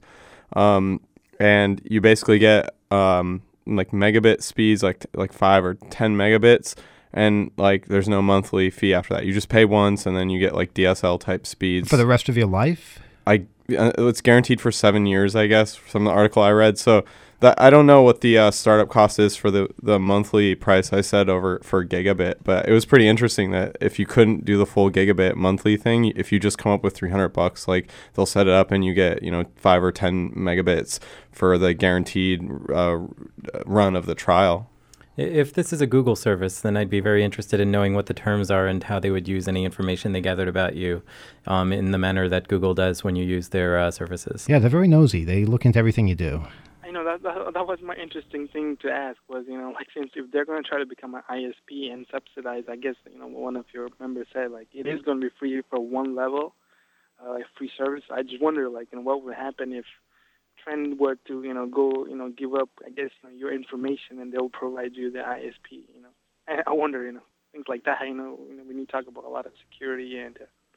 and you basically get like megabit speeds, like 5 or 10 megabits. And like, there's no monthly fee after that. You just pay once, and then you get like DSL type speeds for the rest of your life. It's guaranteed for 7 years, I guess, from the article I read. So that I don't know what the startup cost is for the monthly price I said over for gigabit, but it was pretty interesting that if you couldn't do the full gigabit monthly thing, if you just come up with $300, like they'll set it up and you get 5 or 10 megabits for the guaranteed run of the trial. If this is a Google service, then I'd be very interested in knowing what the terms are and how they would use any information they gathered about you in the manner that Google does when you use their services. Yeah, they're very nosy. They look into everything you do. I know that was my interesting thing to ask was, like, since if they're going to try to become an ISP and subsidize, I guess, one of your members said, like, it is going to be free for one level, like free service. I just wonder, like, what would happen if Trend were to, go, give up, I guess, your information, and they'll provide you the ISP, And I wonder, things like that, when you talk about a lot of security and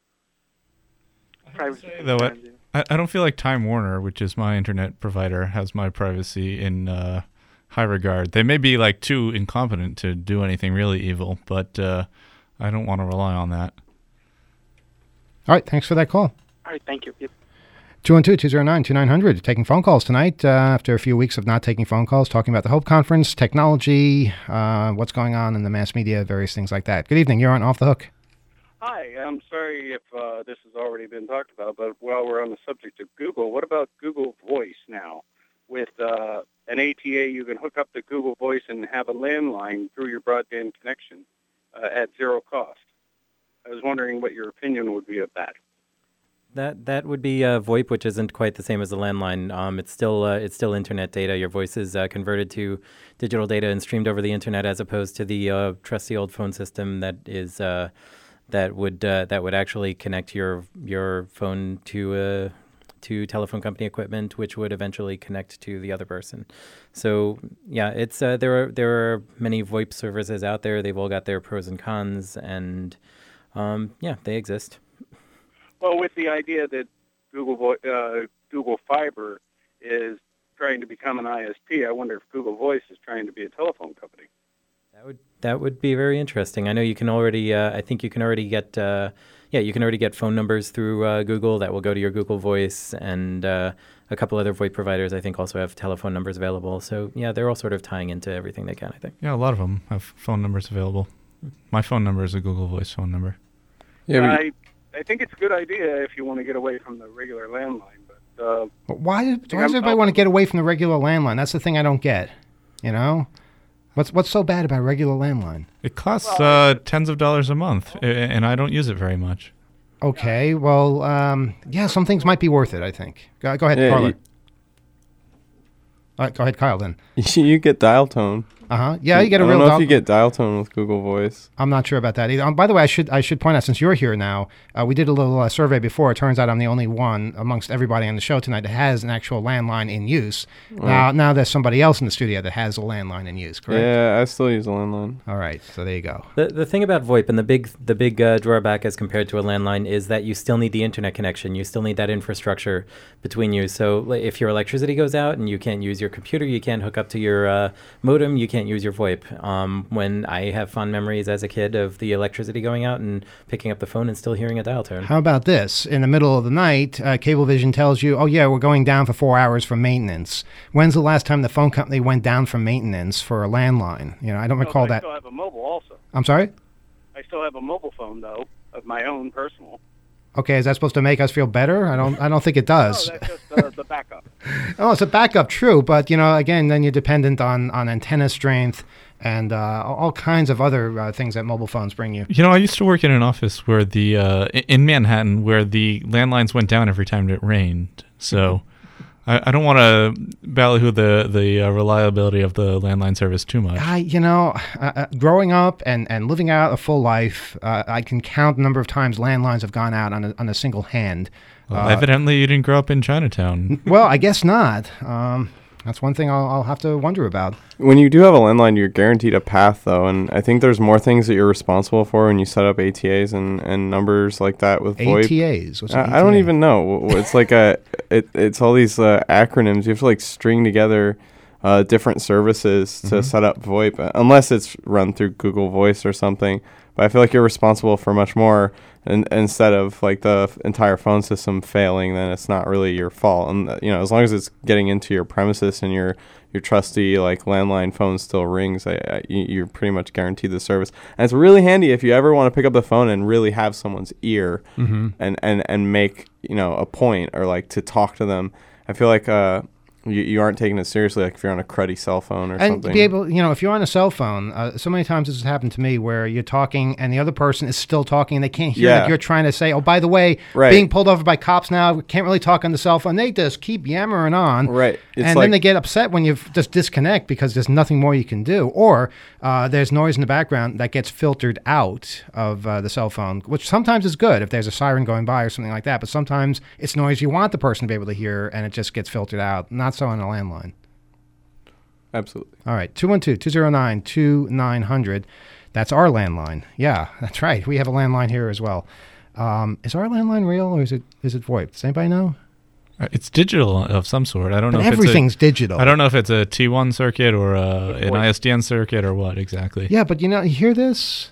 privacy. Though I don't feel like Time Warner, which is my internet provider, has my privacy in high regard. They may be like too incompetent to do anything really evil, but I don't want to rely on that. All right, thanks for that call. All right, thank you. Yep. 212-209-2900. Taking phone calls tonight after a few weeks of not taking phone calls, talking about the Hope Conference, technology, what's going on in the mass media, various things like that. Good evening. You're on Off the Hook. Hi. I'm sorry if this has already been talked about, but while we're on the subject of Google, what about Google Voice now? With an ATA, you can hook up to Google Voice and have a landline through your broadband connection at zero cost. I was wondering what your opinion would be of that. That would be VoIP, which isn't quite the same as a landline. It's still internet data. Your voice is converted to digital data and streamed over the internet, as opposed to the trusty old phone system that is that would actually connect your phone to telephone company equipment, which would eventually connect to the other person. So yeah, it's there are many VoIP services out there. They've all got their pros and cons, and they exist. Well, with the idea that Google Fiber is trying to become an ISP, I wonder if Google Voice is trying to be a telephone company. That would be very interesting. I know you can already. I think you can already get. You can already get phone numbers through Google that will go to your Google Voice, and a couple other VoIP providers I think also have telephone numbers available. So yeah, they're all sort of tying into everything they can, I think. Yeah, a lot of them have phone numbers available. My phone number is a Google Voice phone number. Yeah, I think it's a good idea if you want to get away from the regular landline. But why does everybody want to get away from the regular landline? That's the thing I don't get. What's so bad about a regular landline? It costs tens of dollars a month, and I don't use it very much. Okay, well, some things might be worth it, I think. Go ahead, Carla. All right, go ahead, Kyle, then. You get dial tone. Yeah, you get a I real. don't know if you get dial tone with Google Voice. I'm not sure about that either. By the way, I should point out, since you're here now, we did a little survey before. It turns out I'm the only one amongst everybody on the show tonight that has an actual landline in use. Now there's somebody else in the studio that has a landline in use, correct? Yeah, I still use a landline. All right, so there you go. The thing about VoIP and the big drawback as compared to a landline is that you still need the internet connection. You still need that infrastructure between you. So if your electricity goes out and you can't use your computer, you can't hook up to your modem, you can't use your VoIP. When I have fond memories as a kid of the electricity going out and picking up the phone and still hearing a dial tone. How about this? In the middle of the night, Cablevision tells you, oh yeah, we're going down for 4 hours for maintenance. When's the last time the phone company went down for maintenance for a landline? I don't recall that. I still have a mobile also. I'm sorry? I still have a mobile phone, though, of my own personal. Okay, is that supposed to make us feel better? I don't think it does. No, that's just the backup. Oh, it's a backup, true, but again, then you're dependent on antenna strength and all kinds of other things that mobile phones bring you. I used to work in an office where in Manhattan where the landlines went down every time it rained. So I don't want to ballyhoo the reliability of the landline service too much. Growing up and living out a full life, I can count the number of times landlines have gone out on a single hand. Well, evidently, you didn't grow up in Chinatown. Well, I guess not. That's one thing I'll have to wonder about. When you do have a landline, you're guaranteed a path, though, and I think there's more things that you're responsible for when you set up ATAs and numbers like that with VoIP. ATAs? What's an ATA? I don't even know. It's like it's all these acronyms. You have to string together different services to set up VoIP, unless it's run through Google Voice or something. But I feel like you're responsible for much more. And instead of the entire phone system failing, then it's not really your fault. And as long as it's getting into your premises and your trusty landline phone still rings, you're pretty much guaranteed the service. And it's really handy if you ever want to pick up the phone and really have someone's ear and make a point or to talk to them. I feel like you aren't taking it seriously if you're on a cruddy cell phone or something. And to be able, if you're on a cell phone, so many times this has happened to me where you're talking and the other person is still talking and they can't hear that you're trying to say, oh, by the way, being pulled over by cops now, can't really talk on the cell phone. They just keep yammering on. Right. And then they get upset when you just disconnect because there's nothing more you can do. Or there's noise in the background that gets filtered out of the cell phone, which sometimes is good if there's a siren going by or something like that. But sometimes it's noise you want the person to be able to hear and it just gets filtered out. Not so on a landline. Absolutely. All right, 212-209-2900. That's our landline. Yeah, that's right. We have a landline here as well. Is our landline real or is it VoIP? Does anybody know? It's digital of some sort. I don't know if everything's digital. I don't know if it's a T1 circuit or an ISDN circuit or what exactly. Yeah, but you hear this?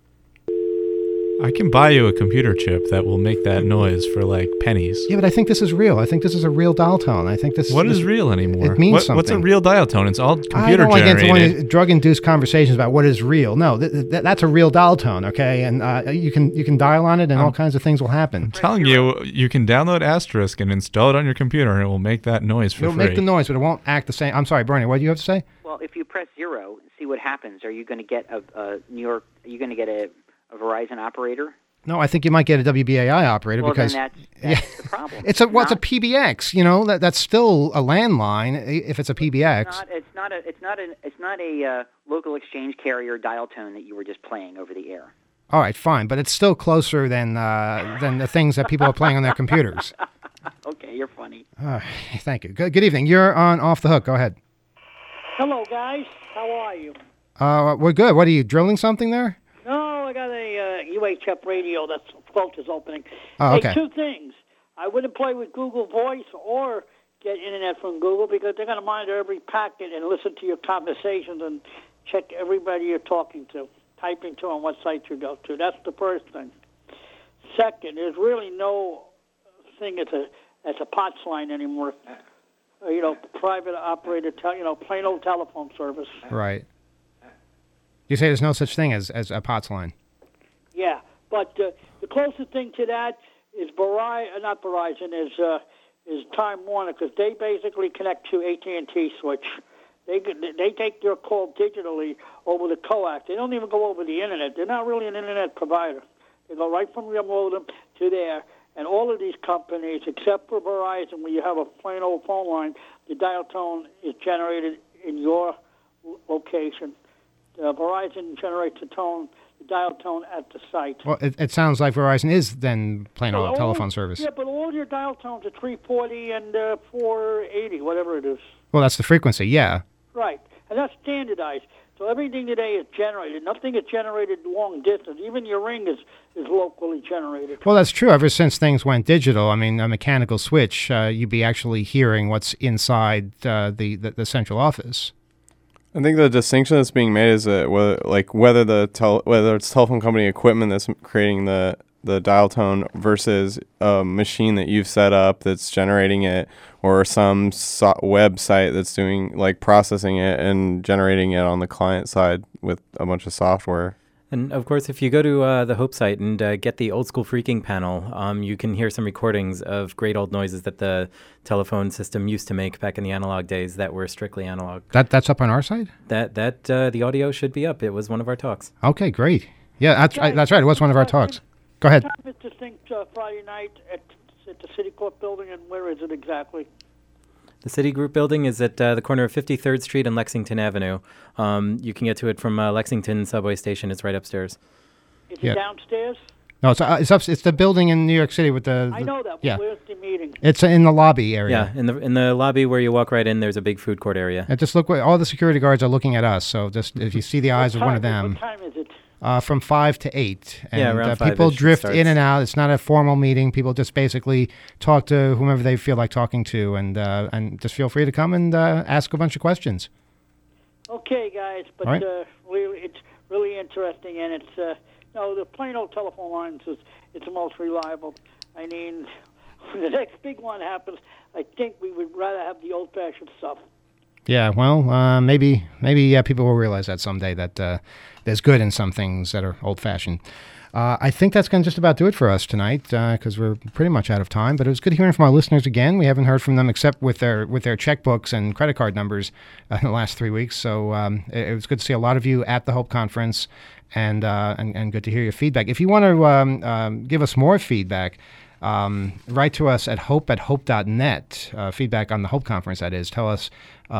I can buy you a computer chip that will make that noise for pennies. Yeah, but I think this is real. I think this is a real dial tone. I think this. What is real anymore? It means something. What's a real dial tone? It's all computer generated. I don't want to get into one of these drug-induced conversations about what is real. No, that's a real dial tone. Okay, and you can dial on it, and all kinds of things will happen. I'm telling you, you can download Asterisk and install it on your computer, and it will make that noise for free. It'll make the noise, but it won't act the same. I'm sorry, Bernie. What do you have to say? Well, if you press 0, see what happens. Are you going to get a New York? Are you going to get a Verizon operator? No, I think you might get a WBAI operator because then that's the problem. It's a PBX. That's still a landline if it's a PBX. It's not a local exchange carrier dial tone that you were just playing over the air. All right, fine, but it's still closer than the things that people are playing on their computers. Okay, you're funny. Thank you. Good evening. You're on Off the Hook. Go ahead. Hello, guys. How are you? We're good. What are you drilling something there? No, I got a UHF radio that's float is opening. Oh, okay. Hey, two things. I wouldn't play with Google Voice or get internet from Google because they're going to monitor every packet and listen to your conversations and check everybody you're talking to, typing to on what site you go to. That's the first thing. Second, there's really no thing as a POTS line anymore. Private operator, plain old telephone service. Right. You say there's no such thing as a POTS line. Yeah, but the closest thing to that is not Verizon, is Time Warner, because they basically connect to AT&T switch. They take their call digitally over the coax. They don't even go over the internet. They're not really an internet provider. They go right from your modem to there. And all of these companies, except for Verizon, where you have a plain old phone line, the dial tone is generated in your location. Verizon generates the dial tone at the site. Well, it sounds like Verizon is then plain old telephone service. Yeah, but all your dial tones are 340 and 480, whatever it is. Well, that's the frequency, yeah. Right, and that's standardized. So everything today is generated. Nothing is generated long distance. Even your ring is locally generated. Well, that's true. Ever since things went digital, I mean, a mechanical switch, you'd be actually hearing what's inside the central office. I think the distinction that's being made is whether it's telephone company equipment that's creating the dial tone versus a machine that you've set up that's generating it, or some website that's doing processing it and generating it on the client side with a bunch of software. And of course, if you go to the Hope site and get the Old School Freaking panel, you can hear some recordings of great old noises that the telephone system used to make back in the analog days that were strictly analog. That's up on our site? The audio should be up. It was one of our talks. Okay, great. Yeah, that's right. It was one of our talks. Go ahead. What time is this Friday night at the City Court building, and where is it exactly? The Citigroup building is at the corner of 53rd Street and Lexington Avenue. You can get to it from Lexington subway station. It's right upstairs. Is it downstairs? No, it's the building in New York City with the I know that. Yeah. Where's the meeting? It's in the lobby area. Yeah, in the lobby where you walk right in, there's a big food court area. And just look, all the security guards are looking at us. So just if you see the eyes of one of them. What time is it? From 5 to 8. And yeah, around 5. People drift in and out. It's not a formal meeting. People just basically talk to whomever they feel like talking to, and just feel free to come and ask a bunch of questions. Okay, guys, but right. it's really interesting, and it's the plain old telephone lines it's the most reliable. I mean, when the next big one happens, I think we would rather have the old-fashioned stuff. Yeah, well, maybe people will realize that someday, that there's good in some things that are old-fashioned. I think that's going to just about do it for us tonight, because we're pretty much out of time. But it was good hearing from our listeners again. We haven't heard from them except with their checkbooks and credit card numbers in the last 3 weeks. So it was good to see a lot of you at the Hope Conference, and good to hear your feedback. If you want to give us more feedback, write to us at hope@hope.net. Feedback on the Hope Conference, that is. Tell us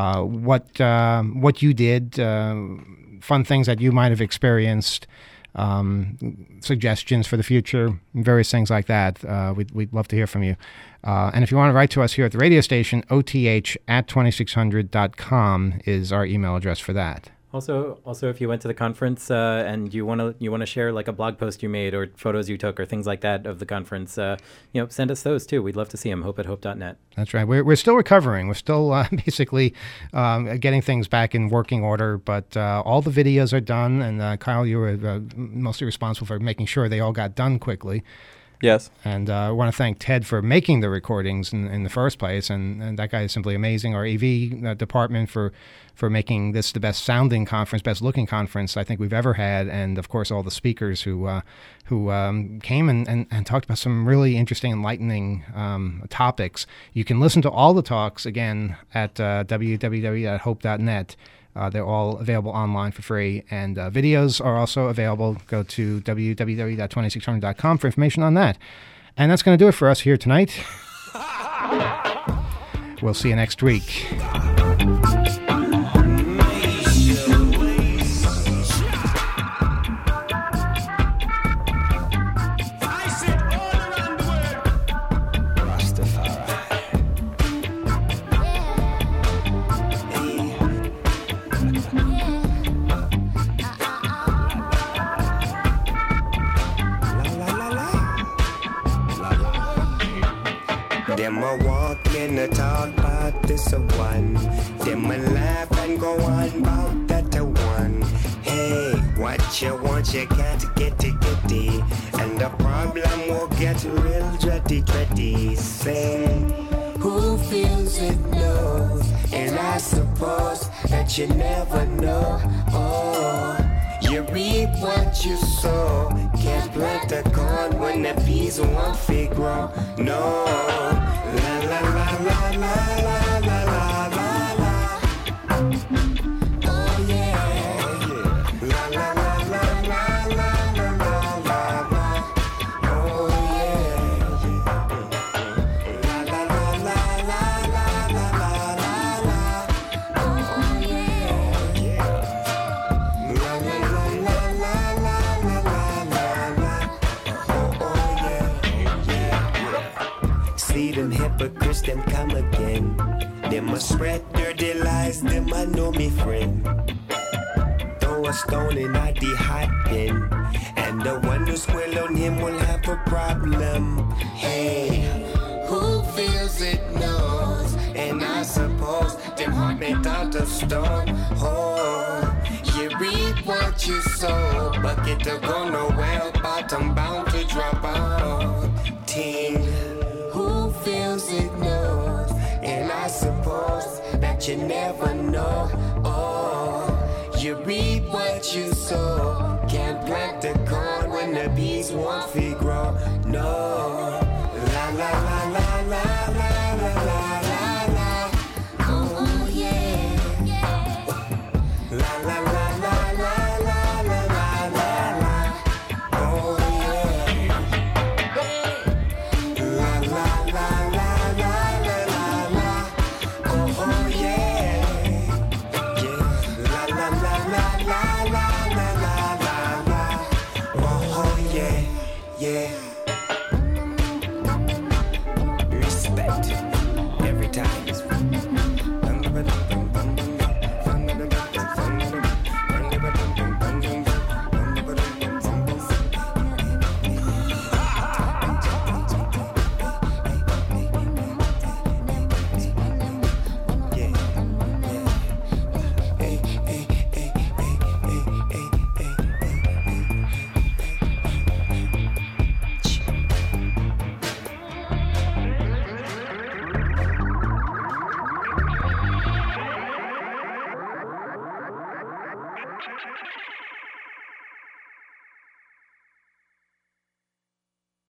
what you did, fun things that you might have experienced, suggestions for the future, various things like that. We'd love to hear from you. And if you want to write to us here at the radio station, oth@2600.com is our email address for that. Also, if you went to the conference and you want to share like a blog post you made or photos you took or things like that of the conference, send us those too. We'd love to see them. hope@hope.net. That's right. We're still recovering. We're still basically getting things back in working order, but all the videos are done. And Kyle, you were mostly responsible for making sure they all got done quickly. Yes. And I want to thank Ted for making the recordings in the first place. And that guy is simply amazing. Our AV department for making this the best sounding conference, best looking conference I think we've ever had. And, of course, all the speakers who came and talked about some really interesting, enlightening topics. You can listen to all the talks, again, at www.hope.net. They're all available online for free, and videos are also available. Go to www.2600.com for information on that. And that's going to do it for us here tonight. We'll see you next week. Them a walk and a talk about this a one. Them a laugh and go on about that a one. Hey, what you want, you can't get it. And the problem will get real dready. Sing, who feels it knows. And I suppose that you never know. Oh, you reap what you sow. Can't plant a corn when the peas won't fit grow. No, la la la la la la la la la la. Oh yeah, la la la la la la la la la. Oh yeah, la la la la la la la la la. Oh yeah. them hypocrites, them come again. Them a spread dirty lies, them a know me friend. Throw a stone in a the hot bin, and the one who squill on him will have a problem. Hey, who feels it knows, and I suppose them heart made out of stone. Oh, you reap what you sow, bucket to go nowhere, bottom bound to drop out. Teen, who feels it knows, and I suppose that you never know. Oh, you reap what you sow, can't plant the corn when the bees won't feed grow. No, la la la.